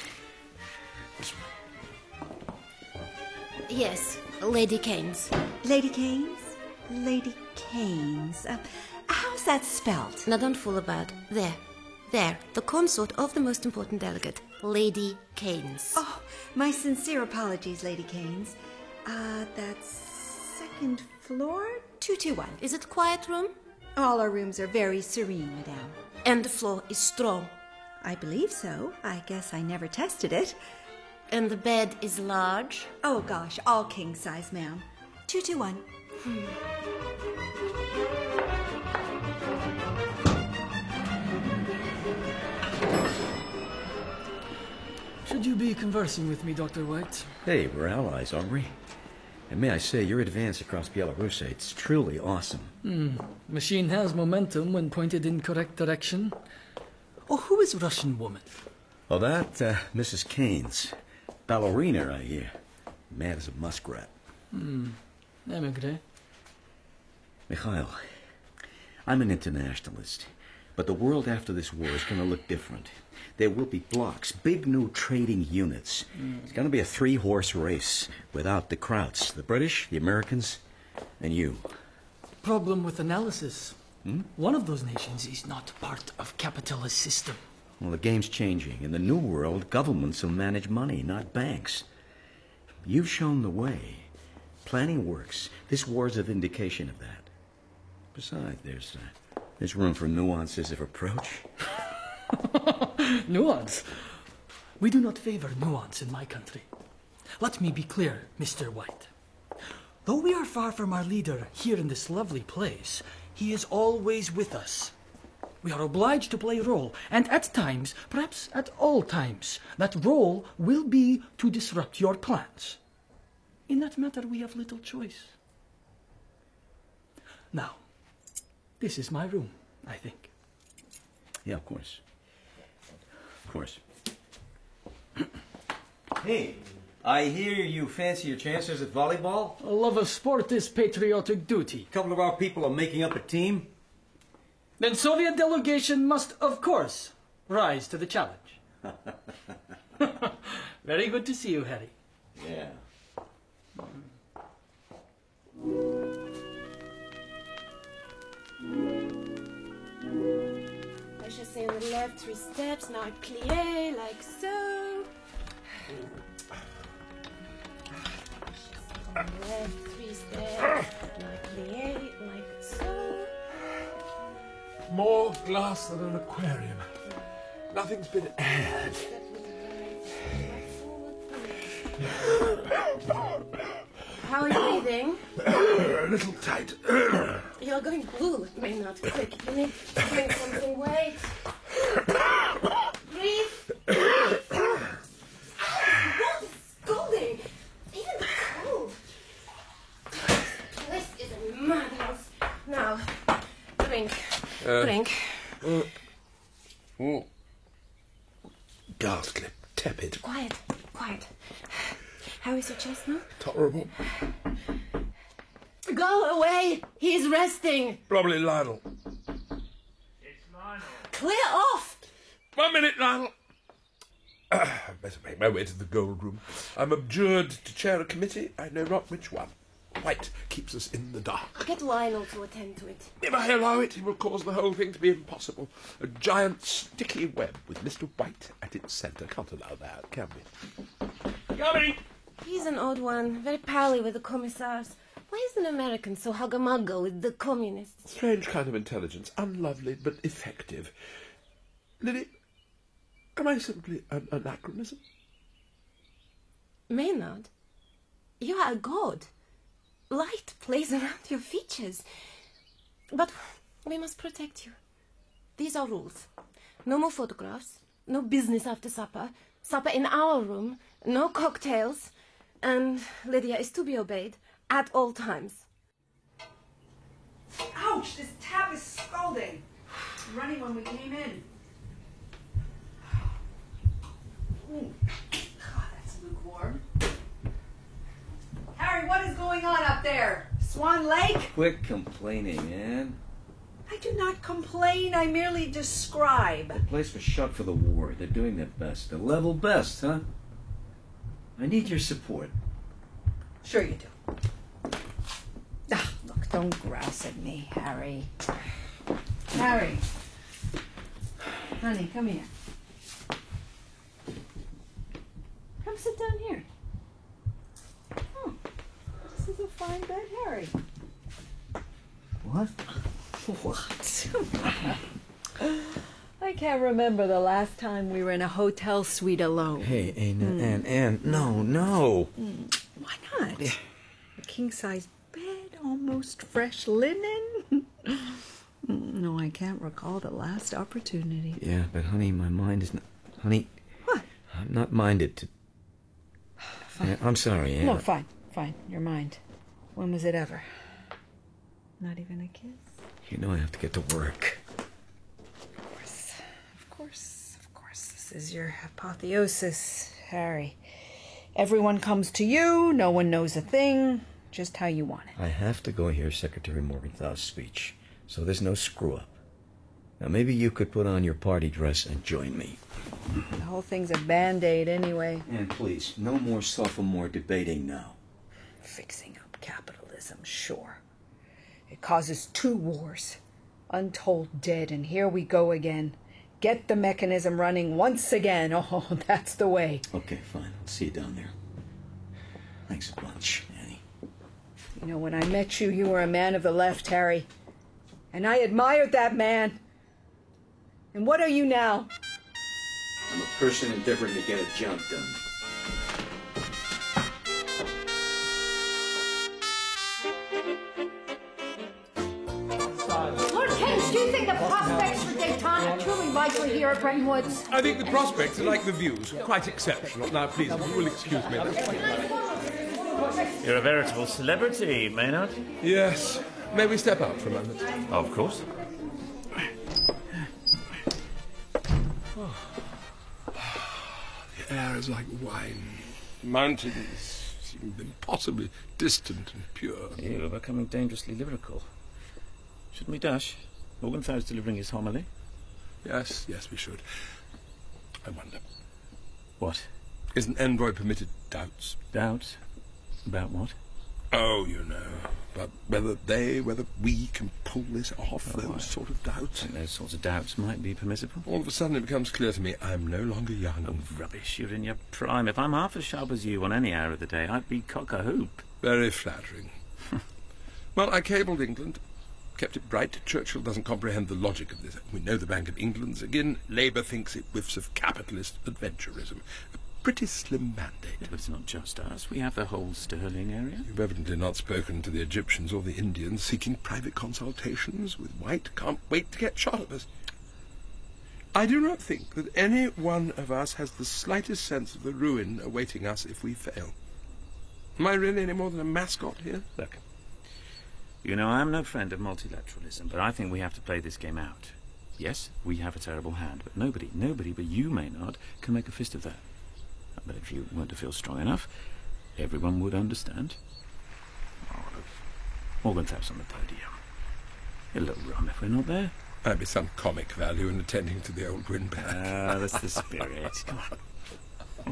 Yes, Lady Keynes. Lady Keynes? Lady Keynes. How's that spelled? Now don't fool about. There, the consort of the most important delegate, Lady Keynes. Oh, my sincere apologies, Lady Keynes. That's 2nd floor, 221. Is it quiet room? All our rooms are very serene, madame. And the floor is strong. I believe so. I guess I never tested it. And the bed is large? Oh, gosh, all king size, ma'am. 221. Should you be conversing with me, Dr. White? Hey, we're allies, aren't we? And may I say, your advance across Belarus, it's truly awesome. Machine has momentum when pointed in correct direction. Oh, who is Russian woman? Oh, that, Mrs. Keynes. Ballerina, I hear. Mad as a muskrat. Emigre. Mikhail, I'm an internationalist. But the world after this war is going to look different. There will be blocks, big new trading units. It's going to be a 3-horse race without the Krauts, the British, the Americans, and you. Problem with analysis. One of those nations is not part of capitalist system. Well, the game's changing. In the new world, governments will manage money, not banks. You've shown the way. Planning works. This war's a vindication of that. Besides, there's room for nuances of approach. Nuance? We do not favor nuance in my country. Let me be clear, Mr. White. Though we are far from our leader here in this lovely place, he is always with us. We are obliged to play a role, and at times, perhaps at all times, that role will be to disrupt your plans. In that matter, we have little choice. Now, this is my room, I think. Yeah, of course. Of course. Hey, I hear you fancy your chances at volleyball? A love of sport is patriotic duty. A couple of our people are making up a team. Then Soviet delegation must, of course, rise to the challenge. Very good to see you, Harry. Yeah. I shall say on the left 3 steps, now I plie like so. On the left 3 steps, now I plie like so. More glass than an aquarium. Nothing's been aired. How are you breathing? A little tight. You're going blue, Maynard. Quick, you need to drink something. Wait. Breathe. What is scalding? Even cold. This is a madhouse. Now, drink. Drink. Ghastly, tepid. Quiet, quiet. How is your chest now? Tolerable. Go away! He is resting! Probably Lionel. It's Lionel. Clear off! 1 minute, Lionel. I'd better make my way to the Gold Room. I'm adjured to chair a committee. I know not which one. White keeps us in the dark. Get Lionel to attend to it. If I allow it, he will cause the whole thing to be impossible. A giant sticky web with Mr. White at its centre. Can't allow that, can we? Coming! He's an odd one, very pally with the commissars. Why is an American so hugger-mugger with the communists? Strange kind of intelligence. Unlovely, but effective. Lily, am I simply an anachronism? Maynard, you are a god. Light plays around your features. But we must protect you. These are rules. No more photographs, no business after supper, supper in our room, no cocktails, and Lydia is to be obeyed at all times. Ouch! This tap is scalding. Running when we came in. Ooh. God, that's lukewarm. Harry, what is going on up there? Swan Lake? Quit complaining, Anne. I do not complain, I merely describe. The place was shut for the war. They're doing their best. Their level best, huh? I need your support. Sure you do. Ah, look, don't grouse at me, Harry. Harry. Honey, come here. Come sit down here. Oh, this is a fine bed, Harry. What? What? I can't remember the last time we were in a hotel suite alone. Hey, Anne, no. Why not? A king-size bed, almost fresh linen. No, I can't recall the last opportunity. Yeah, but honey, my mind is not... Honey... What? I'm not minded to... Fine. Yeah, I'm sorry, Anne. No, fine. Your mind. When was it ever? Not even a kiss? You know I have to get to work. Of course. This is your apotheosis, Harry. Everyone comes to you, no one knows a thing, just how you want it. I have to go hear Secretary Morgenthau's speech, so there's no screw-up. Now maybe you could put on your party dress and join me. The whole thing's a Band-Aid anyway. And please, no more sophomore debating now. Fixing up capitalism, sure. It causes 2 wars. Untold dead, and here we go again. Get the mechanism running once again. Oh, that's the way. Okay, fine. I'll see you down there. Thanks a bunch, Annie. You know, when I met you, you were a man of the left, Harry. And I admired that man. And what are you now? I'm a person endeavoring to get a job done. Lord Keynes, do you think the prospects for Daytona are truly vital here at Bretton Woods? I think the prospects are like the views. Quite exceptional. Now, please, if you will excuse me. You're a veritable celebrity, Maynard. Yes. May we step out for a moment? Of course. The air is like wine. Mountains seem impossibly distant and pure. You're becoming dangerously lyrical. Shouldn't we dash? Morgenthau's delivering his homily. Yes, we should. I wonder. What? Is an envoy permitted doubts? Doubts? About what? Oh, you know. But whether we can pull this off, those sort of doubts. I think those sorts of doubts might be permissible. All of a sudden it becomes clear to me I'm no longer young. Oh, rubbish. You're in your prime. If I'm half as sharp as you on any hour of the day, I'd be cock-a-hoop. Very flattering. Well, I cabled England. Kept it bright. Churchill doesn't comprehend the logic of this. We know the Bank of England's again. Labour thinks it whiffs of capitalist adventurism. A pretty slim mandate. Yeah, but it's not just us. We have the whole Sterling area. You've evidently not spoken to the Egyptians or the Indians seeking private consultations with White. Can't wait to get shot of us. I do not think that any one of us has the slightest sense of the ruin awaiting us if we fail. Am I really any more than a mascot here? Look. You know, I'm no friend of multilateralism, but I think we have to play this game out. Yes, we have a terrible hand, but nobody but you, Maynard, can make a fist of that. But if you weren't to feel strong enough, everyone would understand. Oh, look. Morgan's house on the podium. A little rum if we're not there. There'd be some comic value in attending to the old windbag. Ah, that's the spirit. Come on.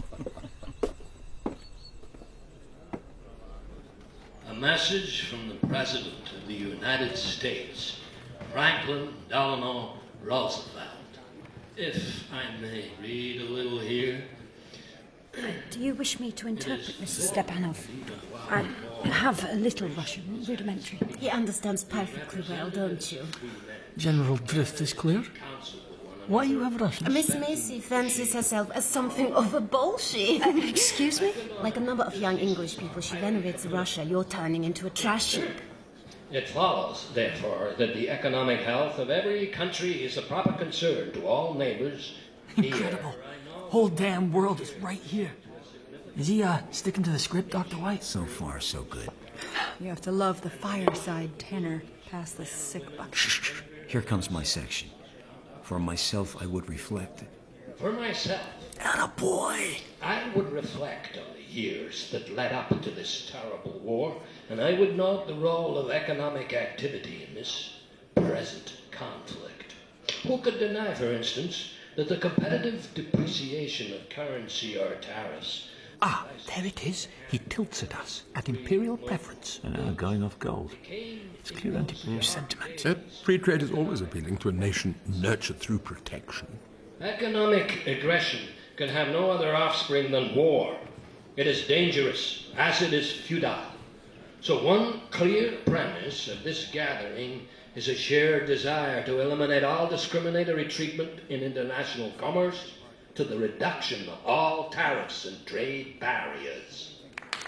A message from the President of the United States, Franklin Delano Roosevelt. If I may read a little here. Do you wish me to interpret, Mrs. Stepanov? I have a little Russian, rudimentary. He understands perfectly well, don't you? General drift is clear. Why you have Russians? Miss Macy fancies herself as something of a Bolshevik. Excuse me? Like a number of young English people, she venerates Russia. You're turning into a trash heap. It follows, therefore, that the economic health of every country is a proper concern to all neighbors. Incredible. Whole damn world is right here. Is he sticking to the script, Dr. White? So far, so good. You have to love the fireside tenor past the sick bucket. Shh. Here comes my section. For myself, I would reflect. For myself, attaboy! I would reflect on the years that led up to this terrible war, and I would note the role of economic activity in this present conflict. Who could deny, for instance, that the competitive depreciation of currency or tariffs... Ah, there it is. He tilts at us, at imperial preference. Going off gold. It's clear anti-British sentiment. Free trade is always appealing to a nation nurtured through protection. Economic aggression can have no other offspring than war. It is dangerous, as it is futile. So one clear premise of this gathering is a shared desire to eliminate all discriminatory treatment in international commerce, to the reduction of all tariffs and trade barriers.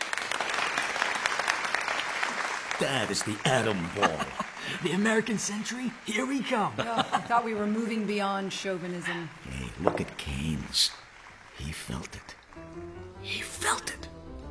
That is the atom bomb. The American century? Here we come. Oh, I thought we were moving beyond chauvinism. Hey, look at Keynes. He felt it. He felt it.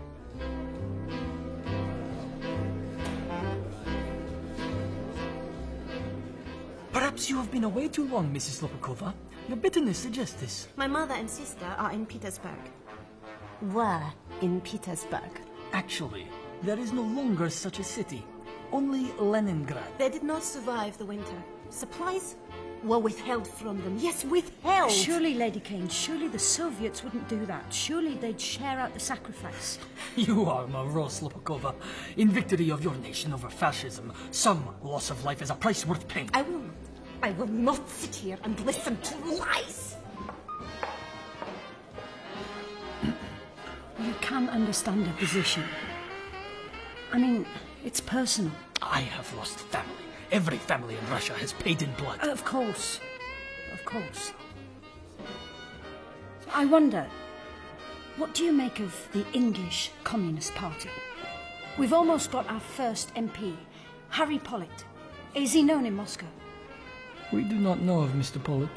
Perhaps you have been away too long, Mrs. Lopakova. Your bitterness suggests this. My mother and sister are in Petersburg. Were in Petersburg. Actually, there is no longer such a city. Only Leningrad. They did not survive the winter. Supplies were withheld from them. Yes, withheld! Surely, Lady Kane, surely the Soviets wouldn't do that. Surely they'd share out the sacrifice. You are morose, Lopakova. In victory of your nation over fascism, some loss of life is a price worth paying. I will not sit here and listen to lies. You can understand her position. I mean, it's personal. I have lost family. Every family in Russia has paid in blood. Of course. Of course. I wonder, what do you make of the English Communist Party? We've almost got our first MP, Harry Pollitt. Is he known in Moscow? We do not know of Mr. Pollitt.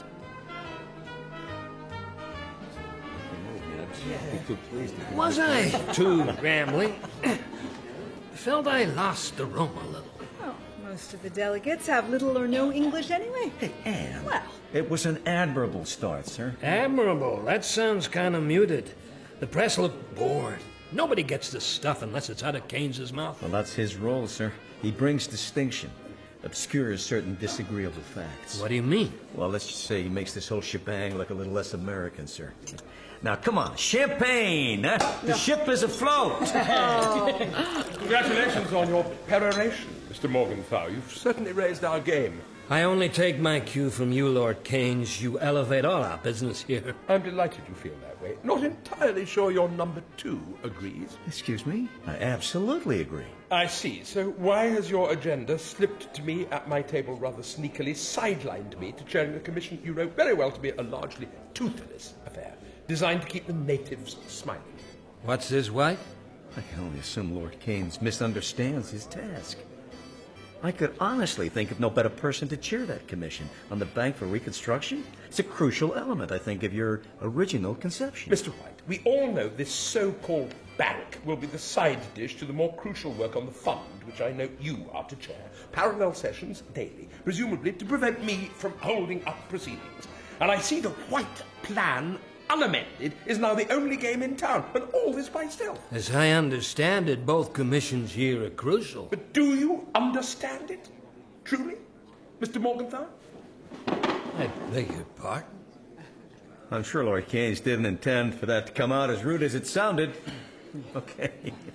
Was I too rambling? Felt I lost the room a little. Oh, most of the delegates have little or no English anyway. Hey, Anne. Well, it was an admirable start, sir. Admirable? That sounds kind of muted. The press looked bored. Nobody gets the stuff unless it's out of Keynes's mouth. Well, that's his role, sir. He brings distinction. Obscures certain disagreeable facts. What do you mean? Well, let's just say he makes this whole shebang look a little less American, sir. Now, come on, champagne! Huh? The ship is afloat! Congratulations on your peroration, Mr. Morgenthau. You've certainly raised our game. I only take my cue from you, Lord Keynes. You elevate all our business here. I'm delighted you feel that way. Not entirely sure your number two agrees. Excuse me? I absolutely agree. I see. So why has your agenda slipped to me at my table rather sneakily, sidelined me to chairing a commission you wrote very well to be a largely toothless affair, designed to keep the natives smiling? What's this, White? I can only assume Lord Keynes misunderstands his task. I could honestly think of no better person to chair that commission on the Bank for Reconstruction. It's a crucial element, I think, of your original conception. Mr. White, we all know this so-called bank will be the side dish to the more crucial work on the fund, which I know you are to chair. Parallel sessions daily, presumably to prevent me from holding up proceedings. And I see the White plan unamended, is now the only game in town, and all this by stealth. As I understand it, both commissions here are crucial. But do you understand it? Truly, Mr. Morgenthau? I beg your pardon? I'm sure Lord Keynes didn't intend for that to come out as rude as it sounded. Okay.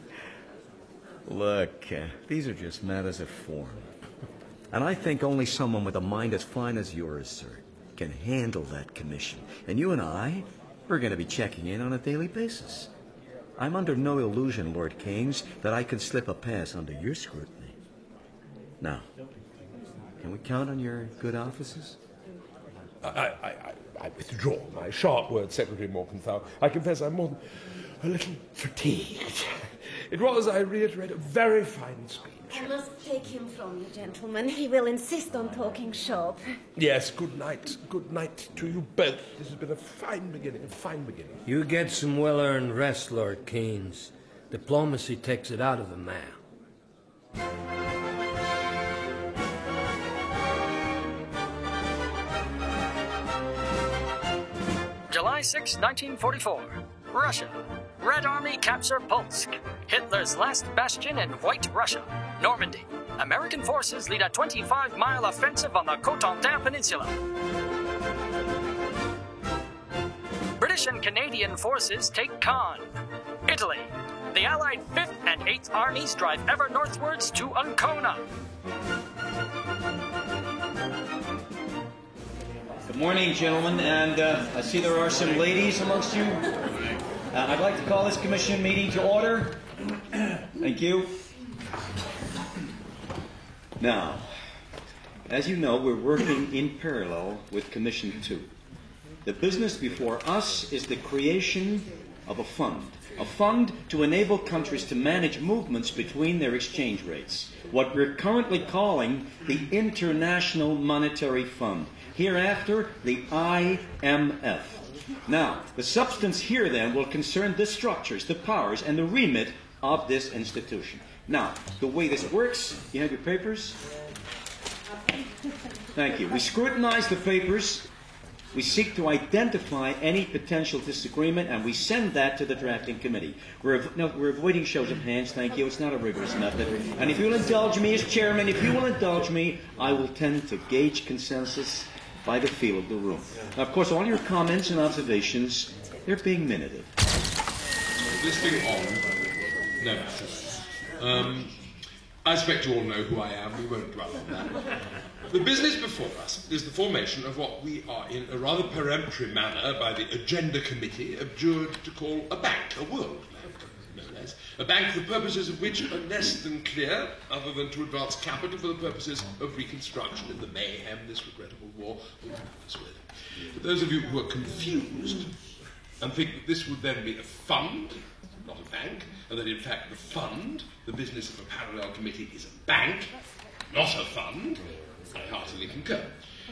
Look, these are just matters of form. And I think only someone with a mind as fine as yours, sir, can handle that commission. And you and I, we're going to be checking in on a daily basis. I'm under no illusion, Lord Keynes, that I can slip a pass under your scrutiny. Now, can we count on your good offices? I withdraw my sharp words, Secretary Morgenthau. I confess I'm more than a little fatigued. It was, I reiterate, a very fine speech. I must take him from you, gentlemen. He will insist on talking shop. Yes, good night. Good night to you both. This has been a fine beginning, You get some well-earned rest, Lord Keynes. Diplomacy takes it out of the man. July 6, 1944. Russia. Red Army capture Polsk. Hitler's last bastion in White Russia. Normandy. American forces lead a 25-mile offensive on the Cotentin Peninsula. British and Canadian forces take Caen. Italy. The Allied 5th and 8th Armies drive ever northwards to Ancona. Good morning, gentlemen, and I see there are some ladies amongst you. I'd like to call this commission meeting to order. Thank you. Now, as you know, we're working in parallel with Commission 2. The business before us is the creation of a fund to enable countries to manage movements between their exchange rates, what we're currently calling the International Monetary Fund, hereafter the IMF. Now, the substance here then will concern the structures, the powers, and the remit of this institution. Now, the way this works, you have your papers? Thank you. We scrutinize the papers, we seek to identify any potential disagreement, and we send that to the drafting committee. We're avoiding shows of hands, thank you. It's not a rigorous method. And if you'll indulge me as chairman, I will tend to gauge consensus by the feel of the room. Now, of course, all your comments and observations, they're being minuted. This thing on, no matter. I expect you all know who I am. We won't dwell on that. The business before us is the formation of what we are, in a rather peremptory manner, by the Agenda Committee, abjured to call a bank, a world bank, no less. A bank the purposes of which are less than clear, other than to advance capital for the purposes of reconstruction in the mayhem this regrettable war will leave us with. For those of you who are confused and think that this would then be a fund, not a bank, and that in fact the fund, the business of a parallel committee, is a bank, not a fund, I heartily concur.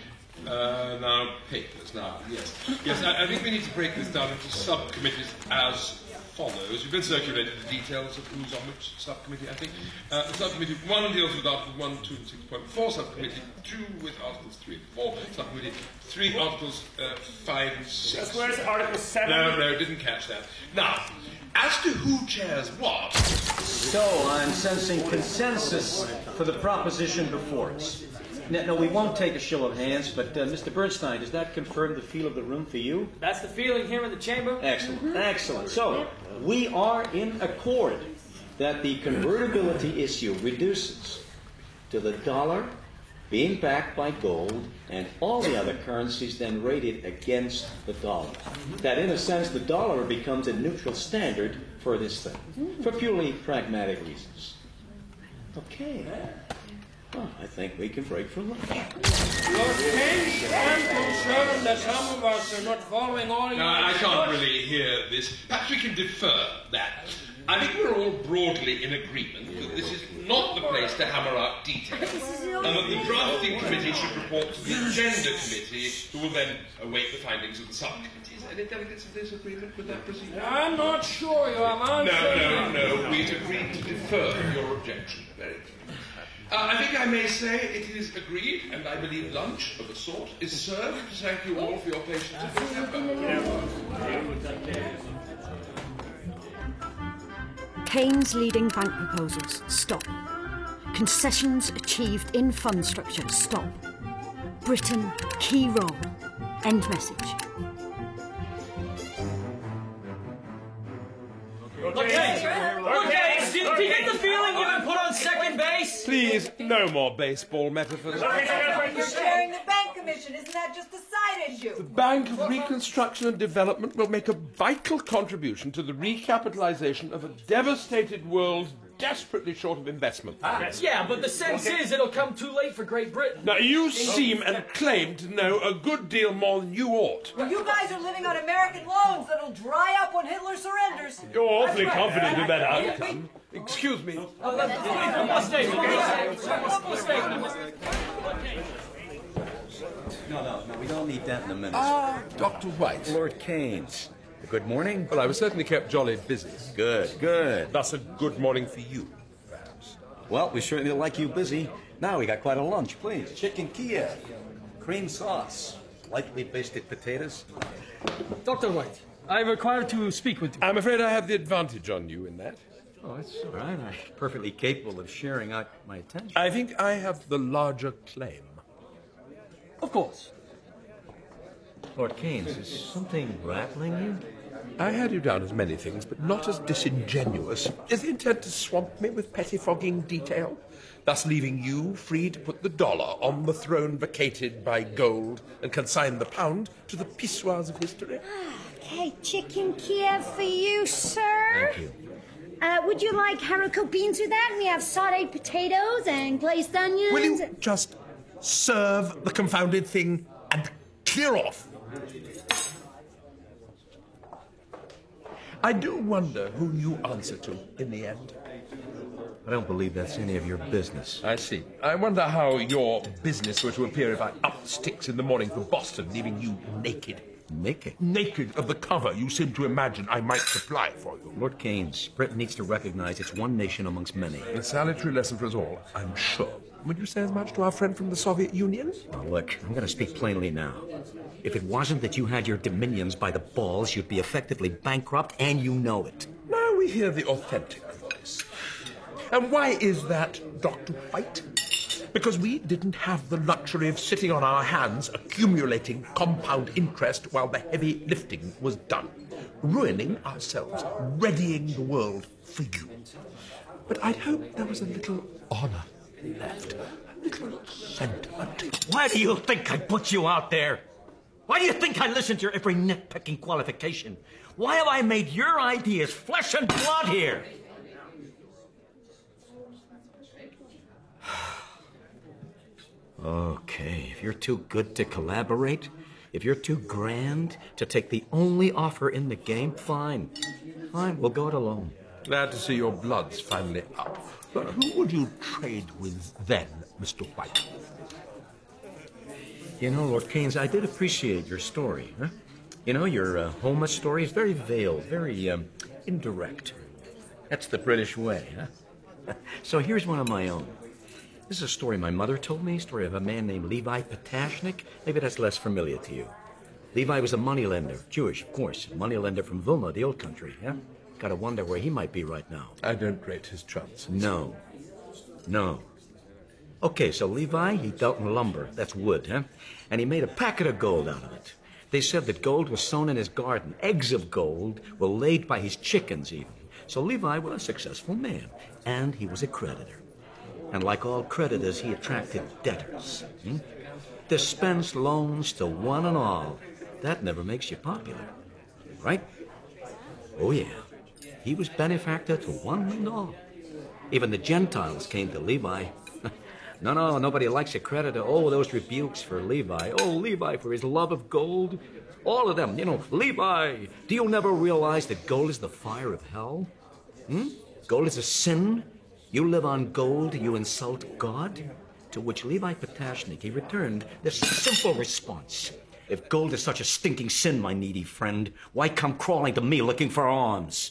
Now, papers. Now, yes. I think we need to break this down into subcommittees as follows. You've been circulated the details of who's on which subcommittee, I think. The subcommittee 1 deals with Articles 1, 2, and 6.4. Subcommittee 2 with Articles 3 and 4. Subcommittee 3, Articles 5 and 6. That's where's Article 7? No, didn't catch that. Now, as to who chairs what... So, I'm sensing consensus for the proposition before us. No, we won't take a show of hands, but Mr. Bernstein, does that confirm the feel of the room for you? That's the feeling here in the chamber. Excellent. So, we are in accord that the convertibility issue reduces to the dollar being backed by gold and all the other currencies then rated against the dollar. That, in a sense, the dollar becomes a neutral standard for this thing, for purely pragmatic reasons. Okay. Well, I think we can break for lunch. Lord Keynes, I'm concerned that some of us are not following all your... No, I can't really hear this. Perhaps we can defer that. I think we're all broadly in agreement that this is not the place to hammer out details, and that the drafting committee should report to the agenda committee, who will then await the findings of the subcommittees. Any delegates of this agreement with that procedure? I'm not sure you have answered... No. We've agreed to defer your objection. Very clear. I think I may say it is agreed, and I believe lunch of a sort is served. Thank you all for your patience. Keynes leading bank proposals. Stop. Concessions achieved in fund structure. Stop. Britain, key role. End message. Okay, do you get the feeling you've been put on second base? Please, no more baseball metaphors. You're chairing the bank commission. Isn't that just a side issue? The Bank of Reconstruction and Development will make a vital contribution to the recapitalization of a devastated world desperately short of investment. Yeah, but the sense is it'll come too late for Great Britain. Now, you seem and claim to know a good deal more than you ought. Well, you guys are living on American loans that'll dry up when Hitler surrenders. You're awfully confident of that outcome. Excuse me. No, we don't need that in a minute. Dr. White. Lord Keynes. Good morning. Well, I was certainly kept jolly busy. Good. Thus a good morning for you, perhaps. Well, we certainly like you busy. Now we got quite a lunch, please. Chicken Kiev, cream sauce, lightly basted potatoes. Dr. White, I'm required to speak with you. I'm afraid I have the advantage on you in that. Oh, that's all right. I'm perfectly capable of sharing out my attention. I think I have the larger claim. Of course. Lord Keynes, is something rattling you? I had you down as many things, but not as disingenuous. Is the intent to swamp me with pettifogging detail, thus leaving you free to put the dollar on the throne vacated by gold and consign the pound to the pissoirs of history? Okay, chicken Kiev for you, sir. Thank you. Would you like haricot beans with that? We have sautéed potatoes and glazed onions. Will you just serve the confounded thing and clear off? I do wonder who you answer to in the end. I don't believe that's any of your business. I see. I wonder how your business were to appear if I upped sticks in the morning for Boston, leaving you naked. Naked? Naked of the cover you seem to imagine I might supply for you. Lord Keynes, Britain needs to recognize it's one nation amongst many. A salutary lesson for us all, I'm sure. Would you say as much to our friend from the Soviet Union? Now, look, I'm going to speak plainly now. If it wasn't that you had your dominions by the balls, you'd be effectively bankrupt, and you know it. Now we hear the authentic voice. And why is that, Dr. White? Because we didn't have the luxury of sitting on our hands accumulating compound interest while the heavy lifting was done, ruining ourselves, readying the world for you. But I'd hope there was a little honor left, a little sentiment. Why do you think I put you out there? Why do you think I listened to your every nitpicking qualification? Why have I made your ideas flesh and blood here? Okay, if you're too good to collaborate, if you're too grand to take the only offer in the game, fine. Fine, we'll go it alone. Glad to see your blood's finally up. But who would you trade with then, Mr. White? You know, Lord Keynes, I did appreciate your story. Huh? You know, your Homer story is very veiled, very indirect. That's the British way, huh? So here's one of my own. This is a story my mother told me, a story of a man named Levi Patashnik. Maybe that's less familiar to you. Levi was a moneylender, Jewish, of course, a moneylender from Vilna, the old country, yeah? Gotta wonder where he might be right now. I don't rate his chances. No. Okay, so Levi, he dealt in lumber. That's wood, huh? And he made a packet of gold out of it. They said that gold was sown in his garden. Eggs of gold were laid by his chickens, even. So Levi was a successful man, and he was a creditor. And like all creditors, he attracted debtors. Dispensed loans to one and all. That never makes you popular, right? Oh, yeah. He was benefactor to one and all. Even the Gentiles came to Levi. No, nobody likes a creditor. Oh, those rebukes for Levi. Oh, Levi for his love of gold. All of them, you know, Levi, do you never realize that gold is the fire of hell? Gold is a sin. You live on gold, you insult God? To which Levi Patashnik, he returned this simple response. If gold is such a stinking sin, my needy friend, why come crawling to me looking for alms?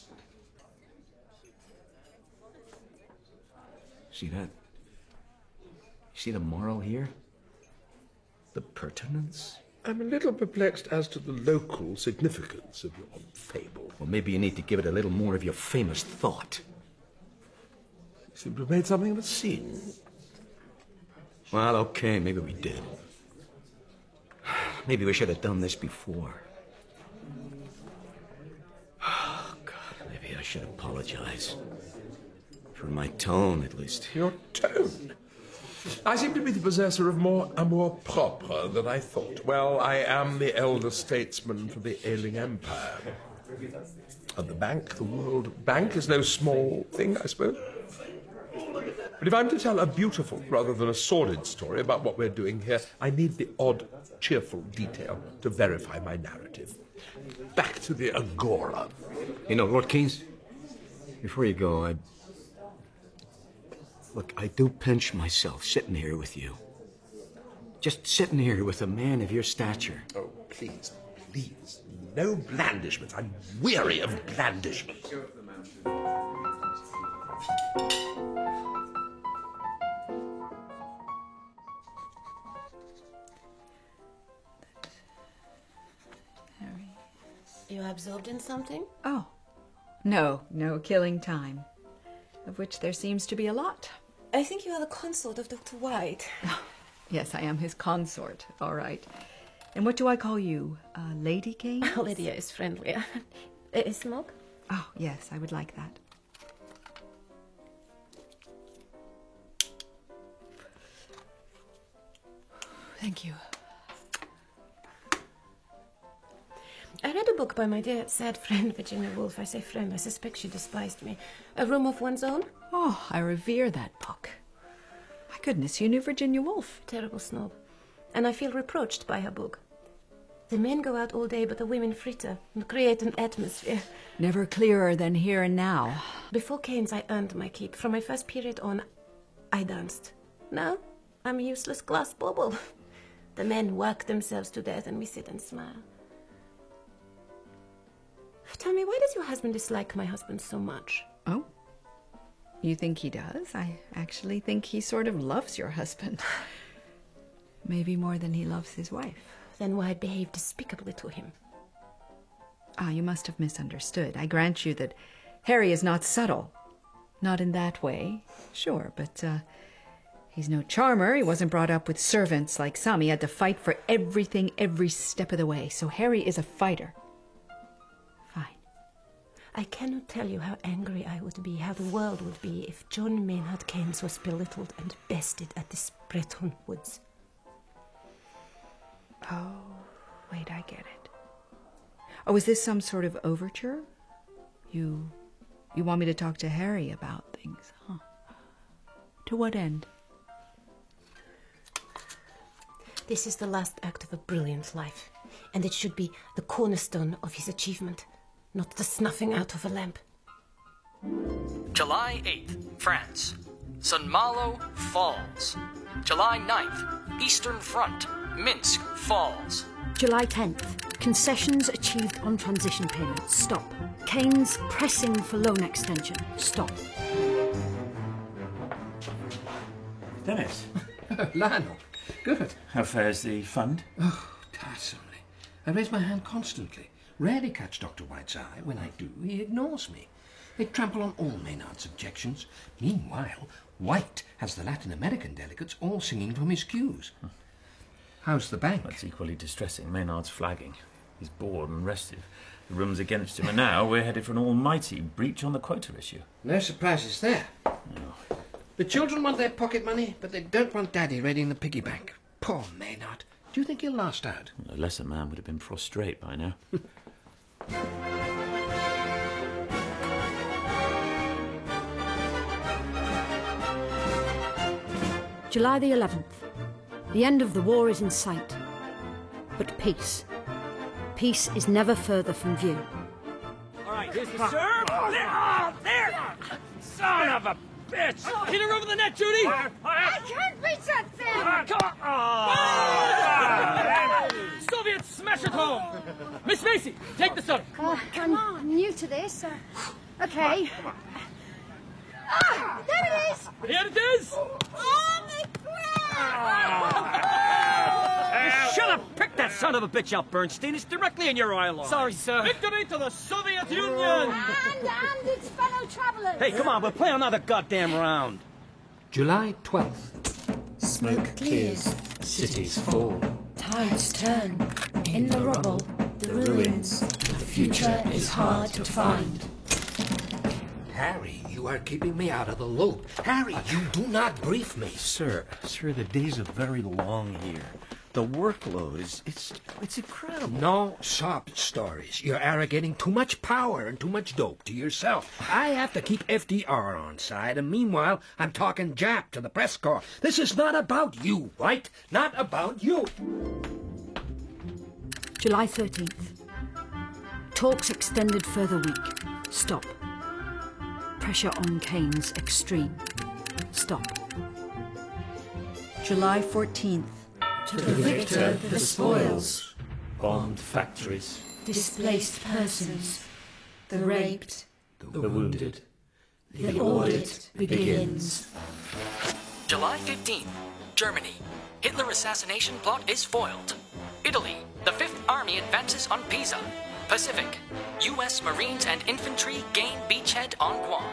See that? You see the moral here? The pertinence? I'm a little perplexed as to the local significance of your fable. Well, maybe you need to give it a little more of your famous thought. Seem to have made something of a scene. Well, okay, maybe we did. Maybe we should have done this before. Oh, God, maybe I should apologize. For my tone, at least. Your tone? I seem to be the possessor of more amour-propre than I thought. Well, I am the elder statesman for the ailing empire. And the bank, the World Bank, is no small thing, I suppose. But if I'm to tell a beautiful rather than a sordid story about what we're doing here, I need the odd, cheerful detail to verify my narrative. Back to the Agora. You know, Lord Keynes, before you go, Look, I do pinch myself sitting here with you. Just sitting here with a man of your stature. Oh, please, please. No blandishments. I'm weary of blandishments. You absorbed in something? Oh, no killing time. Of which there seems to be a lot. I think you are the consort of Dr. White. Yes, I am his consort, all right. And what do I call you? Lady Keynes? Lydia is friendlier. Smoke? Oh, yes, I would like that. Thank you. I read a book by my dear sad friend Virginia Woolf. I say friend, I suspect she despised me. A Room of One's Own? Oh, I revere that book. My goodness, you knew Virginia Woolf. Terrible snob. And I feel reproached by her book. The men go out all day, but the women fritter and create an atmosphere. Never clearer than here and now. Before Keynes, I earned my keep. From my first period on, I danced. Now, I'm a useless glass bauble. The men work themselves to death and we sit and smile. Tell me, why does your husband dislike my husband so much? Oh? You think he does? I actually think he sort of loves your husband. Maybe more than he loves his wife. Then why behave despicably to him? Ah, you must have misunderstood. I grant you that Harry is not subtle. Not in that way, sure, but he's no charmer. He wasn't brought up with servants like some. He had to fight for everything every step of the way. So Harry is a fighter. I cannot tell you how angry I would be, how the world would be, if John Maynard Keynes was belittled and bested at this Breton Woods. Oh, wait, I get it. Oh, is this some sort of overture? You want me to talk to Harry about things, huh? To what end? This is the last act of a brilliant life, and it should be the cornerstone of his achievement. Not the snuffing out of a lamp. July 8th, France. St. Malo falls. July 9th, Eastern Front. Minsk falls. July 10th, concessions achieved on transition payments. Stop. Keynes pressing for loan extension. Stop. Dennis. Lionel. Good. How fares the fund? Oh, tiresomely. I raise my hand constantly. Rarely catch Dr. White's eye. When I do, he ignores me. They trample on all Maynard's objections. Meanwhile, White has the Latin American delegates all singing from his cues. How's the bank? That's equally distressing. Maynard's flagging. He's bored and restive. The room's against him, and now we're headed for an almighty breach on the quota issue. No surprises there. Oh. The children want their pocket money, but they don't want Daddy raiding the piggy bank. Poor Maynard. Do you think he'll last out? A lesser man would have been prostrate by now. July the 11th. The end of the war is in sight. But peace. Peace is never further from view. All right, here's the serve. There! Son of a bitch! Hit her over the net, Judy! I can't reach that thing! Soviets, smash it home! Miss Macy, take the serve. I'm new to this. Okay. There it is! Here it is! On the ground! Shut gotta pick that son of a bitch up, Bernstein. It's directly in your eye line. Sorry, sir. Victory to the Soviet Union! And its fellow travelers. Hey, come on, we'll play another goddamn round. July 12th. Smoke clears, Cities fall. tides turn. In the rubble, the ruins. The future is hard to find. Harry, you are keeping me out of the loop. Harry, you do not brief me. Sir, the days are very long here. The workload it's incredible. No sob stories. You're arrogating too much power and too much dope to yourself. I have to keep FDR on side, and meanwhile, I'm talking Jap to the press corps. This is not about you, right? Not about you. July 13th. Talks extended further week. Stop. Pressure on Keynes extreme. Stop. July 14th. To the victor, the spoils. Bombed factories. Displaced persons. The raped. The wounded. The audit begins. July 15th. Germany. Hitler assassination plot is foiled. Italy. The Fifth Army advances on Pisa. Pacific. U.S. Marines and infantry gain beachhead on Guam.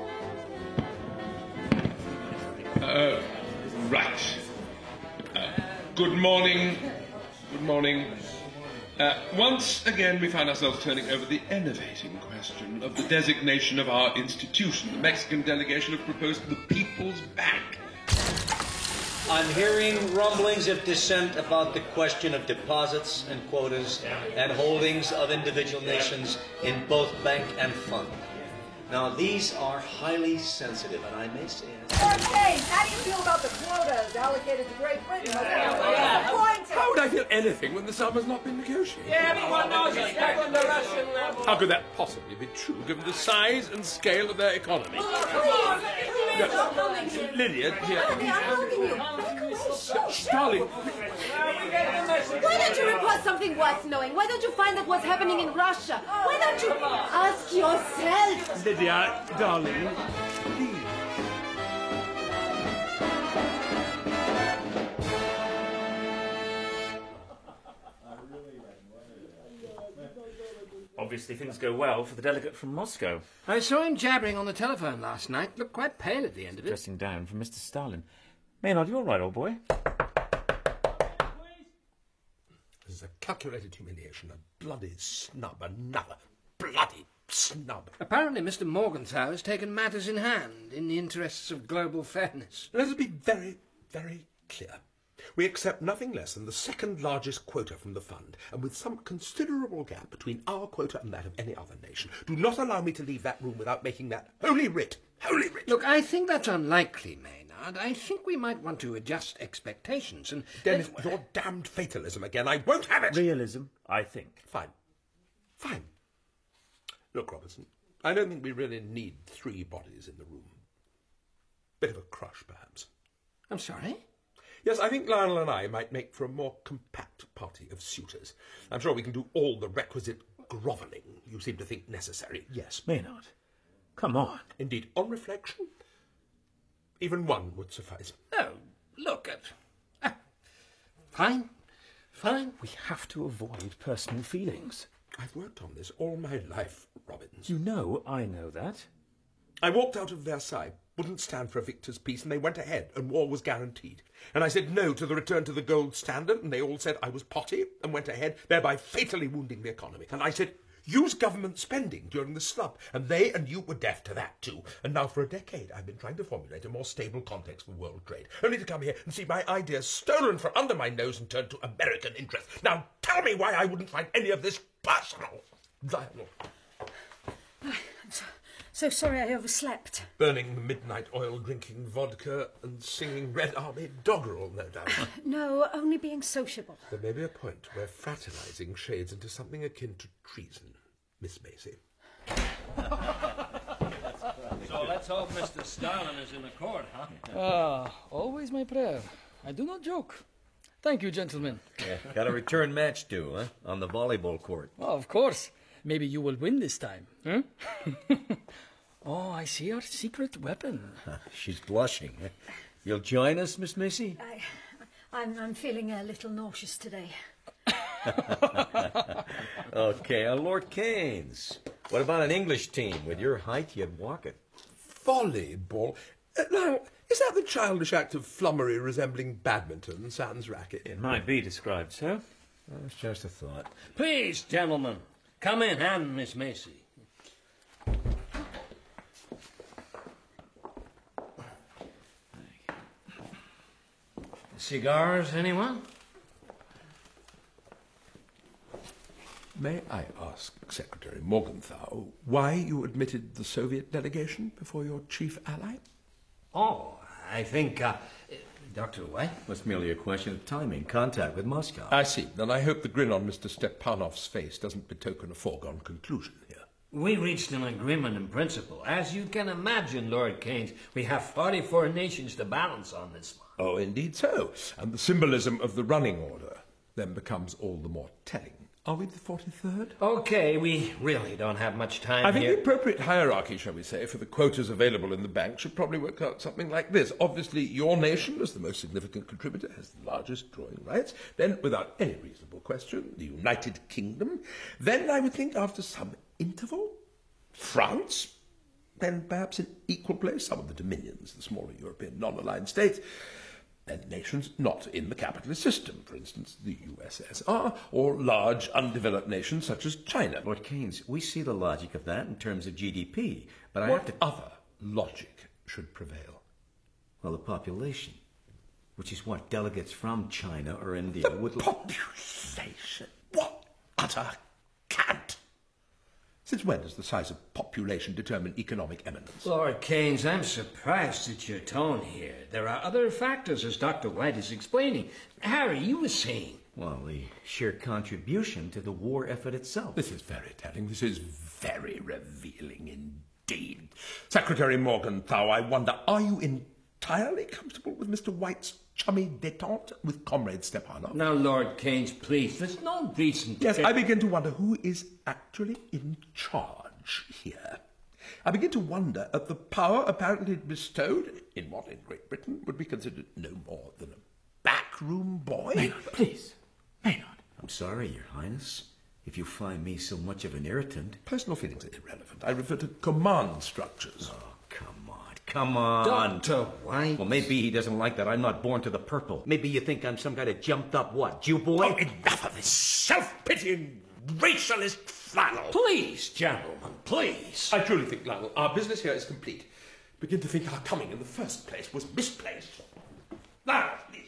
Right. Good morning. Good morning. Once again, we find ourselves turning over the enervating question of the designation of our institution. The Mexican delegation have proposed the People's Bank. I'm hearing rumblings of dissent about the question of deposits and quotas and holdings of individual nations in both bank and fund. Now, these are highly sensitive, and I may say it. James, how do you feel about the quotas allocated to Great Britain? How would I feel anything when the sum has not been negotiated? Yeah, everyone knows it's back on the Russian level. How could that possibly be true, given the size and scale of their economy? Lydia, here. Darling. Why don't you report something worth knowing? Why don't you find out what's happening in Russia? Why don't you ask yourself? Lydia, darling, please. Obviously things go well for the delegate from Moscow. I saw him jabbering on the telephone last night. Looked quite pale at the end of it. Dressing down from Mr. Stalin. Maynard, you all right, old boy? This is a calculated humiliation, a bloody snub, another bloody snub. Apparently Mr. Morgenthau has taken matters in hand in the interests of global fairness. Let us be very, very clear. We accept nothing less than the second largest quota from the fund, and with some considerable gap between our quota and that of any other nation. Do not allow me to leave that room without making that holy writ. Holy writ. Look, I think that's unlikely, Maynard. I think we might want to adjust expectations and... Dennis, your damned fatalism again. I won't have it. Realism, I think. Fine. Fine. Look, Robertson, I don't think we really need 3 bodies in the room. Bit of a crush, perhaps. I'm sorry? Yes, I think Lionel and I might make for a more compact party of suitors. I'm sure we can do all the requisite grovelling you seem to think necessary. Yes. Maynard, come on. Indeed, on reflection, even one would suffice. No, look at... Fine. Fine. We have to avoid personal feelings. I've worked on this all my life, Robbins. You know I know that. I walked out of Versailles, wouldn't stand for a victor's peace, and they went ahead, and war was guaranteed. And I said no to the return to the gold standard, and they all said I was potty, and went ahead, thereby fatally wounding the economy. And I said, use government spending during the slump, and they and you were deaf to that too. And now for a decade I've been trying to formulate a more stable context for world trade, only to come here and see my ideas stolen from under my nose and turned to American interests. Now tell me why I wouldn't find any of this personal. Lionel. So sorry I overslept. Burning midnight oil, drinking vodka, and singing Red Army doggerel, no doubt. No, only being sociable. There may be a point where fraternising shades into something akin to treason, Miss Macy. So let's hope Mr. Stalin is in accord, huh? Always my prayer. I do not joke. Thank you, gentlemen. Yeah, got a return match too, huh? On the volleyball court. Oh, of course. Maybe you will win this time, huh? Oh, I see our secret weapon. She's blushing. You'll join us, Miss Macy? I'm feeling a little nauseous today. Okay, Lord Keynes. What about an English team? With your height, you'd walk it. Volleyball. Now, is that the childish act of flummery resembling badminton, sans racket? It might be described so. That's just a thought. Please, gentlemen, come in, and Miss Macy. Cigars, anyone? May I ask, Secretary Morgenthau, why you admitted the Soviet delegation before your chief ally? Oh, I think, Dr. White? It's merely a question of timing, contact with Moscow. I see. Then I hope the grin on Mr. Stepanov's face doesn't betoken a foregone conclusion here. We reached an agreement in principle. As you can imagine, Lord Keynes, we have 44 nations to balance on this one. Oh, indeed so. And the symbolism of the running order then becomes all the more telling. Are we the 43rd? Okay, we really don't have much time I think here. the appropriate hierarchy, shall we say, for the quotas available in the bank should probably work out something like this. Obviously, your nation, as the most significant contributor, has the largest drawing rights. Then, without any reasonable question, the United Kingdom. Then, I would think, after some interval, France. Then, perhaps in equal place, some of the dominions, the smaller European non-aligned states. Then nations not in the capitalist system, for instance, the USSR, or large undeveloped nations such as China. Lord Keynes, we see the logic of that in terms of GDP, but What other logic should prevail? Well, the population, which is what delegates from China or India would... Population? What utter cant! Since when does the size of population determine economic eminence? Lord Keynes, I'm surprised at your tone here. There are other factors, as Dr. White is explaining. Harry, you were saying... Well, the sheer contribution to the war effort itself. This is very telling. This is very revealing indeed. Secretary Morgenthau, I wonder, are you entirely comfortable with Mr. White's chummy détente with Comrade Stepanov? Now, Lord Keynes, please, there's no reason to... Yes, I begin to wonder who is actually in charge here. I begin to wonder at the power apparently bestowed in what in Great Britain would be considered no more than a backroom boy. Maynard, please. Maynard. I'm sorry, Your Highness, if you find me so much of an irritant. Personal feelings are irrelevant. I refer to command structures. Oh, come on. Dr. White. Well, maybe he doesn't like that I'm not born to the purple. Maybe you think I'm some kind of jumped up, what, Jew boy? Oh, enough of this self-pitying racialist flannel. Please, gentlemen, please. I truly think, Lionel, our business here is complete. Begin to think our coming in the first place was misplaced. Now, please.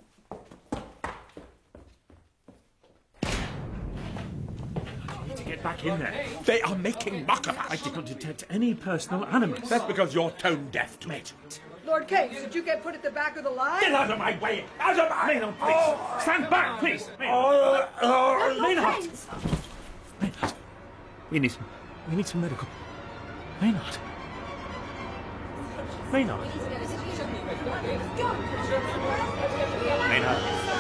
Get back in there. They are making mock of us. I did not detect any personal animus. That's because you're tone deaf to it. Lord Keynes, did you get put at the back of the line? Get out of my way! Out of my... Maynard, please. Stand back, please. Maynard. Maynard. We need some medical. Maynard. Maynard. Maynard.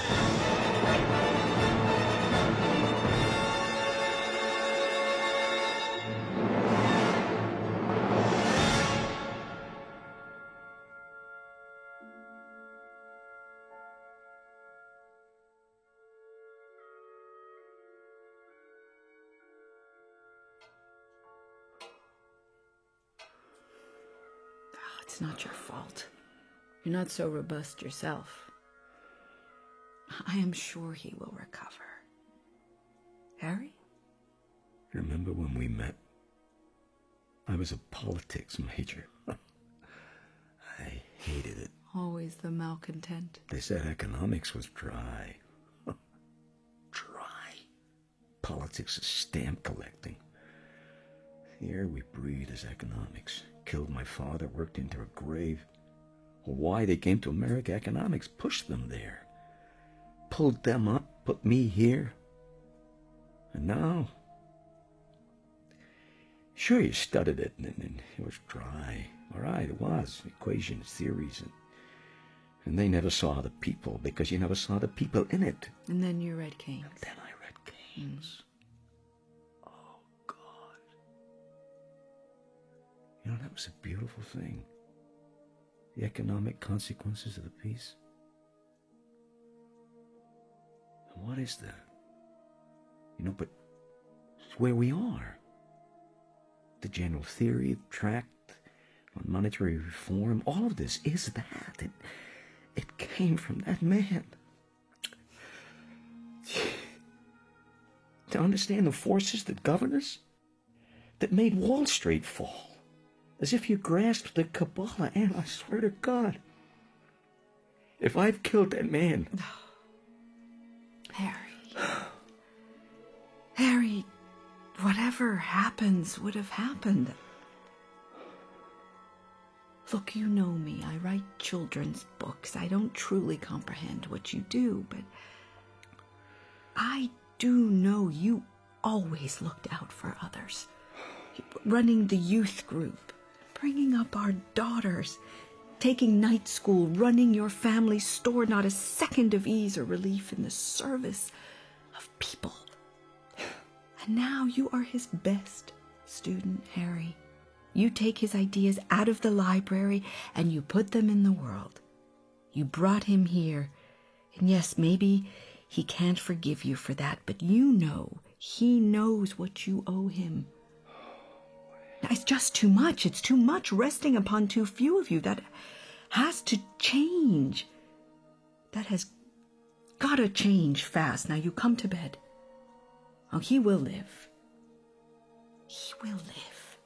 It's not your fault. You're not so robust yourself. I am sure he will recover. Harry? Remember when we met? I was a politics major. I hated it. Always the malcontent. They said economics was dry. Dry. Politics is stamp collecting. The air we breathe is economics. Killed my father, worked into a grave. Why they came to America, economics pushed them there. Pulled them up, put me here. And now... Sure, you studied it, and it was dry. All right, it was. Equations, theories. And they never saw the people, because you never saw the people in it. And then you read Keynes. And then I read Keynes. Oh, God. You know, that was a beautiful thing. The economic consequences of the peace. And what is that? But it's where we are. The general theory, the tract on monetary reform, all of this is that. It came from that man. To understand the forces that govern us, that made Wall Street fall, as if you grasped the Kabbalah, and I swear to God, if I've killed that man... Harry, whatever happens would have happened. Look, you know me. I write children's books. I don't truly comprehend what you do, but I do know you always looked out for others. Running the youth group, bringing up our daughters, taking night school, running your family's store, not a second of ease or relief in the service of people. And now you are his best student, Harry. You take his ideas out of the library and you put them in the world. You brought him here, and yes, maybe he can't forgive you for that, but you know he knows what you owe him. Now, it's just too much. It's too much resting upon too few of you. That has to change. That has got to change fast. Now, you come to bed. Oh, he will live. He will live.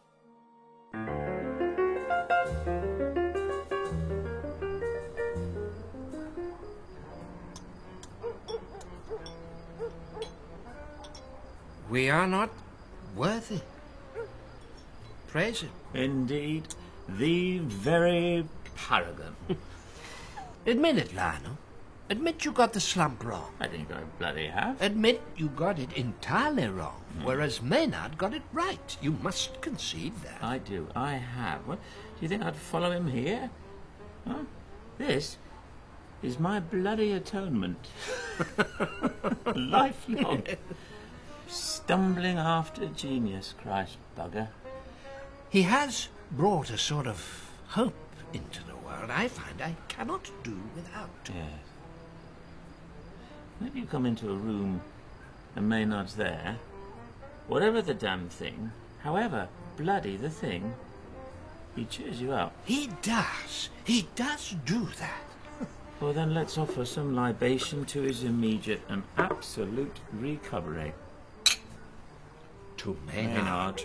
We are not worthy. Praise it. Indeed, the very paragon. Admit it, Lionel. Admit you got the slump wrong. I think I bloody have. Admit you got it entirely wrong, whereas Maynard got it right. You must concede that. I do. I have. What? Do you think I'd follow him here? Huh? This is my bloody atonement. Lifelong. Stumbling after genius, Christ bugger. He has brought a sort of hope into the world I find I cannot do without. Yes. When you come into a room and Maynard's there, whatever the damn thing, however bloody the thing, he cheers you up. He does. He does do that. Well, then let's offer some libation to his immediate and absolute recovery. To Maynard.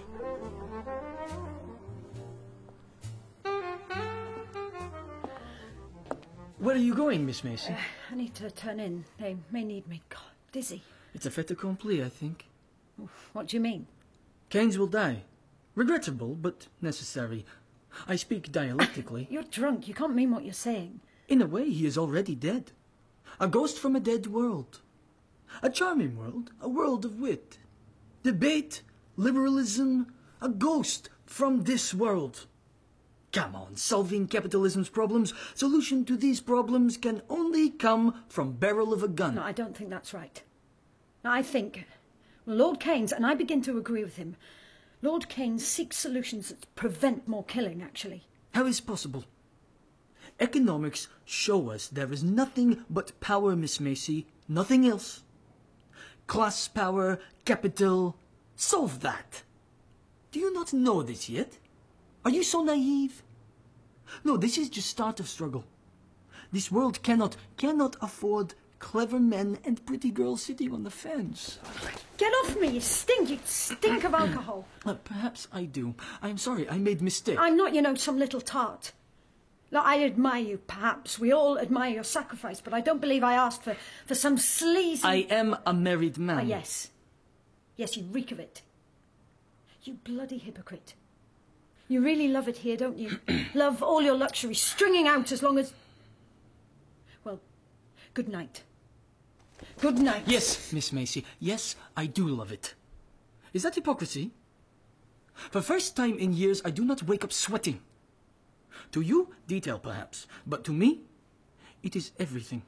Where are you going, Miss Macy? I need to turn in. They may need me. God, dizzy. It's a fait accompli, I think. What do you mean? Keynes will die. Regrettable, but necessary. I speak dialectically. You're drunk. You can't mean what you're saying. In a way, he is already dead. A ghost from a dead world. A charming world, a world of wit. Debate, liberalism, a ghost from this world. Come on, solving capitalism's problems. Solution to these problems can only come from barrel of a gun. No, I don't think that's right. I think Lord Keynes, and I begin to agree with him, Lord Keynes seeks solutions that prevent more killing, actually. How is possible? Economics show us there is nothing but power, Miss Macy, nothing else. Class power, capital, solve that. Do you not know this yet? Are you so naive? No, this is just start of struggle. This world cannot afford clever men and pretty girls sitting on the fence. Get off me, you stink! You stink of alcohol. Perhaps I do. I'm sorry, I made mistake. I'm not, some little tart. Look, I admire you, perhaps. We all admire your sacrifice, but I don't believe I asked for some sleazy... I am a married man. Yes. Yes, you reek of it. You bloody hypocrite. You really love it here, don't you? Love all your luxury, stringing out as long as... Well, good night. Good night. Yes, Miss Macy. Yes, I do love it. Is that hypocrisy? For first time in years, I do not wake up sweating. To you, detail perhaps, but to me, it is everything.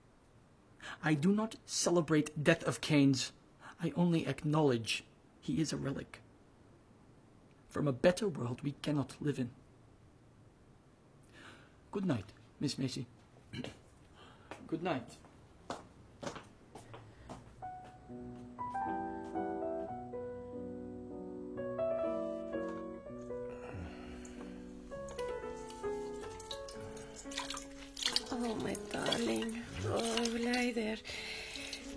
I do not celebrate death of Keynes. I only acknowledge he is a relic from a better world we cannot live in. Good night, Miss Macy. Good night.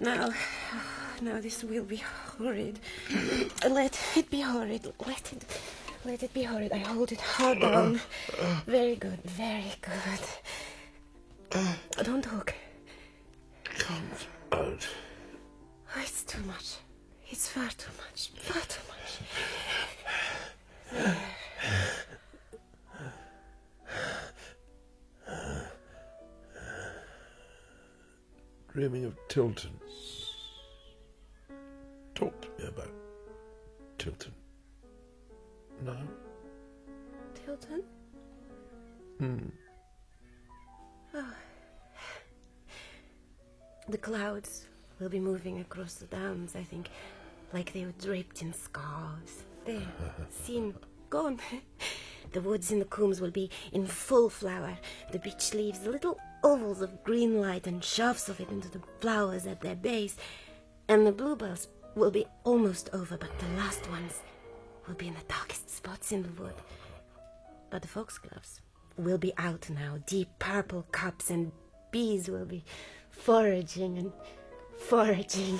Now, this will be horrid. Let it be horrid. Let it be horrid. I hold it hard down. Very good, very good. Don't hook. Comes out. Oh, it's too much. It's far too much. Far too much. Dreaming of Tilton. Talk to me about Tilton. No? Tilton? Oh. The clouds will be moving across the downs, I think, like they were draped in scarves. There, seen, gone. The woods in the coombs will be in full flower. The beech leaves, the little ovals of green light and shafts of it into the flowers at their base. And the bluebells will be almost over, but the last ones will be in the darkest spots in the wood. But the foxgloves will be out now, deep purple cups, and bees will be foraging and foraging.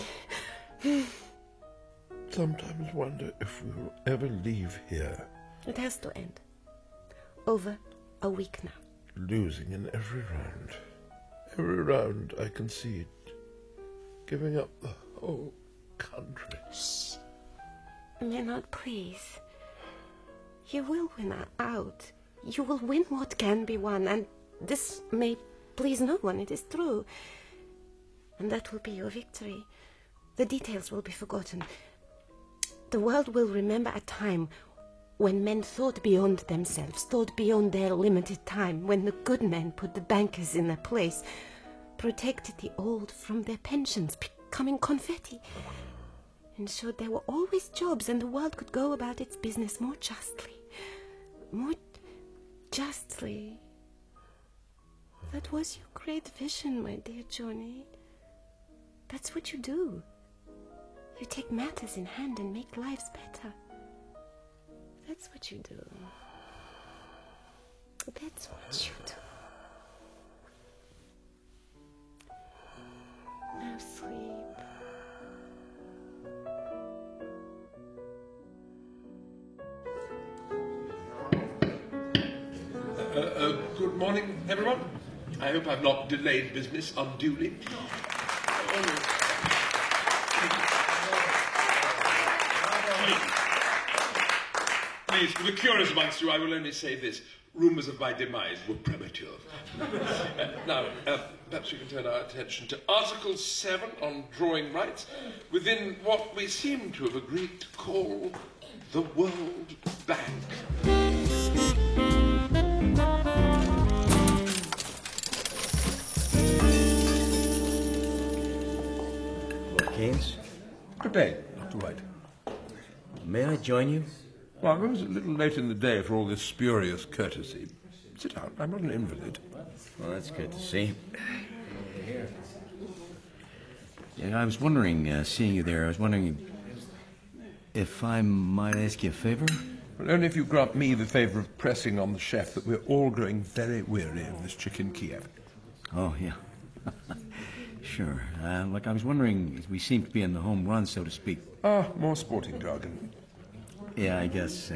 Sometimes wonder if we will ever leave here. It has to end. Over a week now. Losing in every round. Every round I concede. Giving up the whole country. Shh. Maynard, please. You will win out. You will win what can be won, and this may please no one, it is true. And that will be your victory. The details will be forgotten. The world will remember a time when men thought beyond themselves, thought beyond their limited time, when the good men put the bankers in their place, protected the old from their pensions becoming confetti, ensured there were always jobs and the world could go about its business more justly. More justly. That was your great vision, my dear Johnny. That's what you do. You take matters in hand and make lives better. That's what you do. That's what you do. Now sleep. Good morning, everyone. I hope I've not delayed business unduly. Please, for the curious amongst you, I will only say this. Rumours of my demise were premature. Now, perhaps we can turn our attention to Article 7 on drawing rights within what we seem to have agreed to call the World Bank. Lord Keynes? Good day, Dr. White. May I join you? Well, I was a little late in the day for all this spurious courtesy. Sit down. I'm not an invalid. Well, that's good to see. Yeah, I was wondering, seeing you there, I was wondering if I might ask you a favor? Well, only if you grant me the favour of pressing on the chef that we're all growing very weary of this chicken Kiev. Oh, yeah. Sure. Look, I was wondering, we seem to be in the home run, so to speak. Ah, more sporting jargon. Yeah, I guess.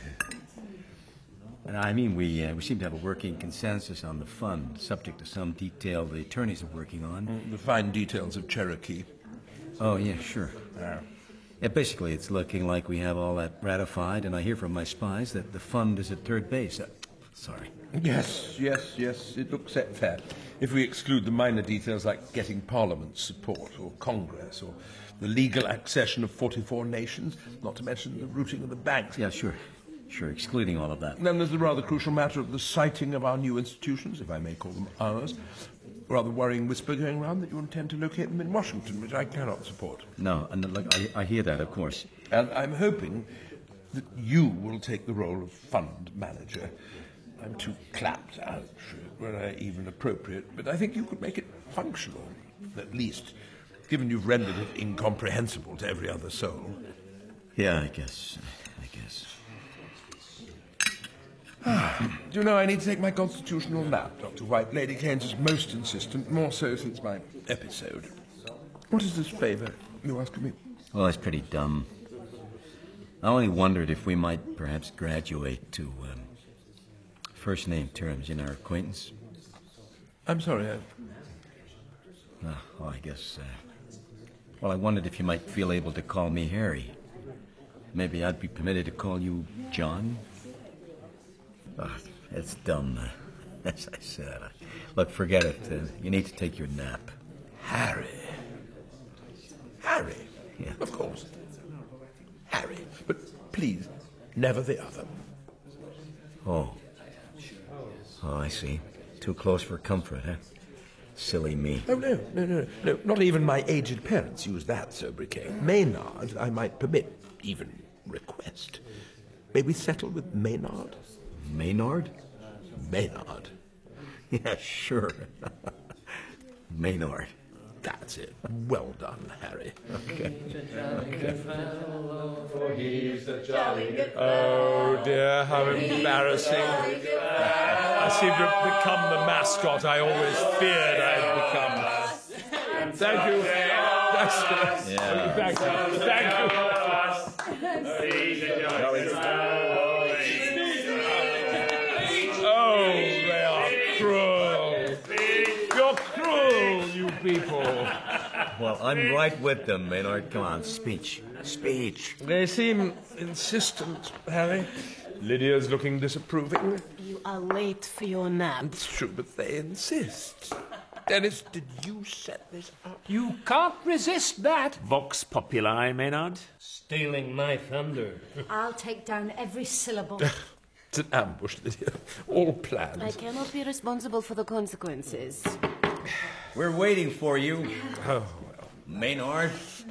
I mean, we seem to have a working consensus on the fund, subject to some detail the attorneys are working on. The fine details of Cherokee. Oh, yeah, sure. Yeah, basically, it's looking like we have all that ratified, and I hear from my spies that the fund is at third base. Sorry. Yes, it looks set fair. If we exclude the minor details like getting Parliament's support, or Congress, or the legal accession of 44 nations, not to mention the routing of the banks. Yeah, sure, excluding all of that. Then there's the rather crucial matter of the siting of our new institutions, if I may call them ours. Rather worrying whisper going round that you intend to locate them in Washington, which I cannot support. No, and I hear that, of course. And I'm hoping that you will take the role of fund manager. I'm too clapped out for it, were I even appropriate, but I think you could make it functional, at least, given you've rendered it incomprehensible to every other soul. Yeah, I guess. Do you know, I need to take my constitutional nap, Dr. White. Lady Keynes is most insistent, more so since my episode. What is this favour you ask of me? Well, it's pretty dumb. I only wondered if we might perhaps graduate to first name terms in our acquaintance. I'm sorry, I guess... well, I wondered if you might feel able to call me Harry. Maybe I'd be permitted to call you John? It's dumb, as I said. Look, forget it. You need to take your nap. Harry. Harry? Yeah. Of course. Harry. But please, never the other. Oh, I see. Too close for comfort, huh? Silly me. Oh, no. Not even my aged parents use that sobriquet. Maynard I might permit, even request. May we settle with Maynard? Maynard? Maynard. Yeah, sure. Maynard. That's it. Well done, Harry. Okay. Oh, dear, how embarrassing. I seem to have become the mascot I always feared I'd become. Thank you. Thank you. Oh, they are cruel. You're cruel, you people. Well, I'm right with them, Maynard. Come on, speech. Speech. They seem insistent, Harry. Lydia's looking disapproving. You are late for your nap. It's true, but they insist. Dennis, did you set this up? You can't resist that. Vox populi, Maynard. Stealing my thunder. I'll take down every syllable. It's an ambush, Lydia. All planned. I cannot be responsible for the consequences. We're waiting for you. Oh, well. Maynard.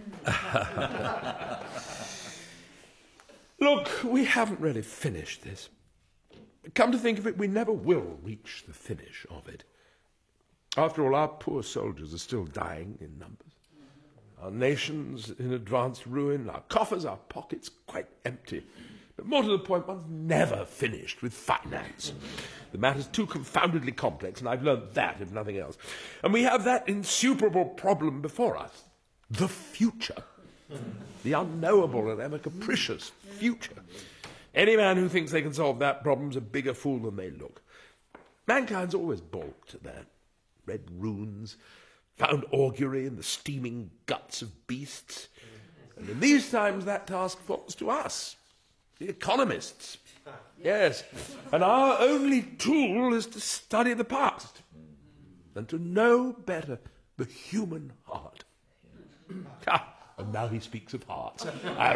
Look, we haven't really finished this. Come to think of it, we never will reach the finish of it. After all, our poor soldiers are still dying in numbers. Our nation's in advanced ruin, our coffers, our pockets quite empty. But more to the point, one's never finished with finance. The matter's too confoundedly complex, and I've learned that, if nothing else. And we have that insuperable problem before us. The future. The unknowable and ever capricious future. Any man who thinks they can solve that problem's a bigger fool than they look. Mankind's always balked at that. Read runes, found augury in the steaming guts of beasts. And in these times that task falls to us, the economists. Yes, and our only tool is to study the past and to know better the human heart. And now he speaks of hearts.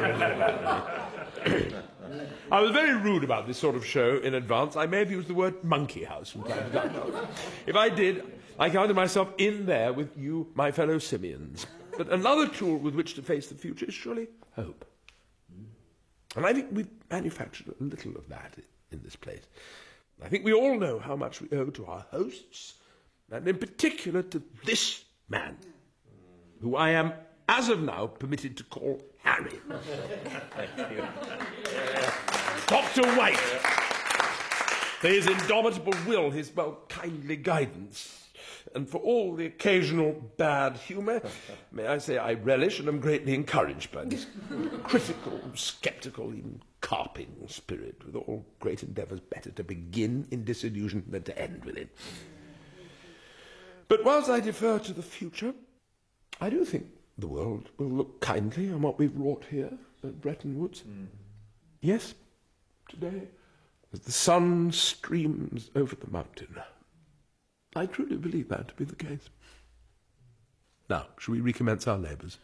I was very rude about this sort of show in advance. I may have used the word monkey house from time to time. If I did, I counted myself in there with you, my fellow simians. But another tool with which to face the future is surely hope. And I think we've manufactured a little of that in this place. I think we all know how much we owe to our hosts, and in particular to this man, who I am, as of now, permitted to call Harry. Thank you. Dr. White, for his indomitable will, his, kindly guidance, and for all the occasional bad humour, may I say I relish and am greatly encouraged by this critical, sceptical, even carping spirit, with all great endeavours better to begin in disillusion than to end with it. But whilst I defer to the future, I do think the world will look kindly on what we've wrought here at Bretton Woods. Yes, today, as the sun streams over the mountain, I truly believe that to be the case. Now, shall we recommence our labours?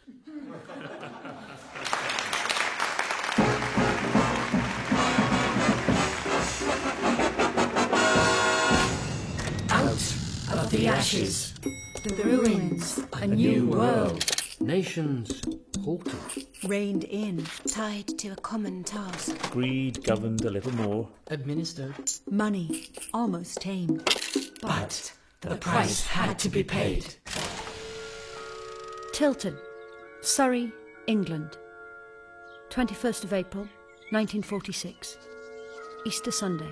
Out of the ashes, the ruins, a new world. Nations halted. Reined in. Tied to a common task. Greed governed a little more. Administered. Money almost tamed. But the price had to be paid. Tilton, Surrey, England. 21st of April, 1946. Easter Sunday.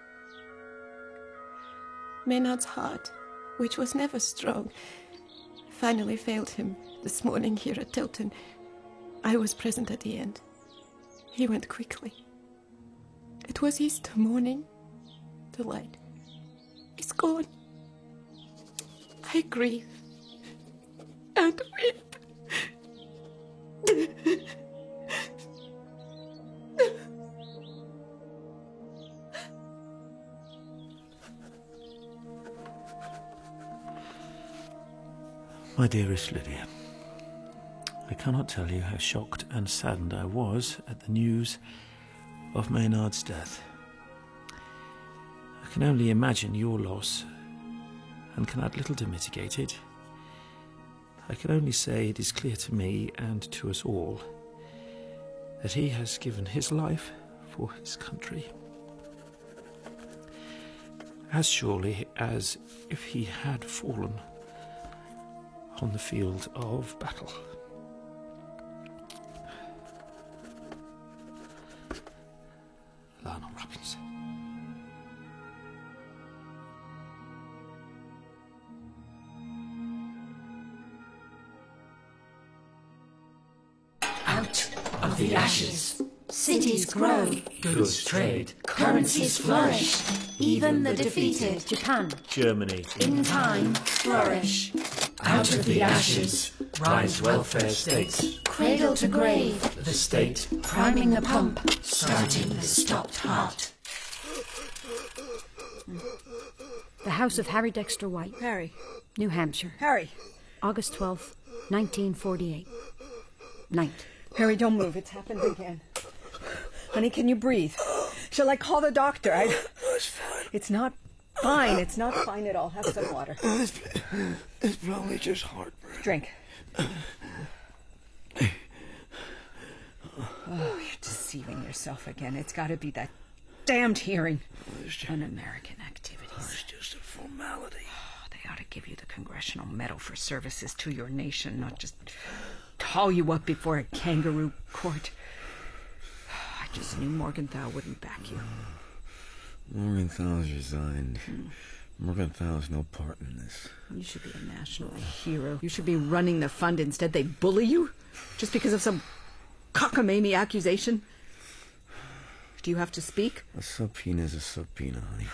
Maynard's heart, which was never strong, finally failed him this morning here at Tilton. I was present at the end. He went quickly. It was Easter morning. The light is gone. I grieve and weep. My dearest Lydia, I cannot tell you how shocked and saddened I was at the news of Maynard's death. I can only imagine your loss and can add little to mitigate it. I can only say it is clear to me and to us all that he has given his life for his country, as surely as if he had fallen on the field of battle. Lionel Robbins. Out of the ashes, cities grow, goods trade, currencies flourish. Even the defeated, Japan, Germany, in time flourish. Out of the ashes rise welfare states. Cradle to grave, The state priming the pump, starting the stopped heart. The House of Harry Dexter White. Harry. New Hampshire. Harry. August 12th, 1948. Night. Harry, don't move. It's happened again. Honey, can you breathe? Shall I call the doctor? It's fine. It's not fine. It's not fine at all. Have some water. It's probably just heartburn. Drink. Oh, you're deceiving yourself again. It's got to be that damned hearing. Un-American activities. It's just a formality. They ought to give you the Congressional Medal for services to your nation, not just haul you up before a kangaroo court. I just knew Morgenthau wouldn't back you. Morgenthau's resigned. Morgenthau's no part in this. You should be a national hero. You should be running the fund. Instead, they bully you just because of some cockamamie accusation. Do you have to speak? A subpoena is a subpoena, honey.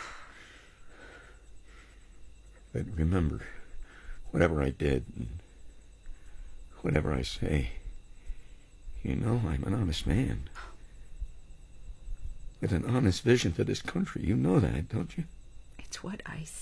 But remember, whatever I did, and whatever I say, you know I'm an honest man. With an honest vision for this country. You know that, don't you? It's what I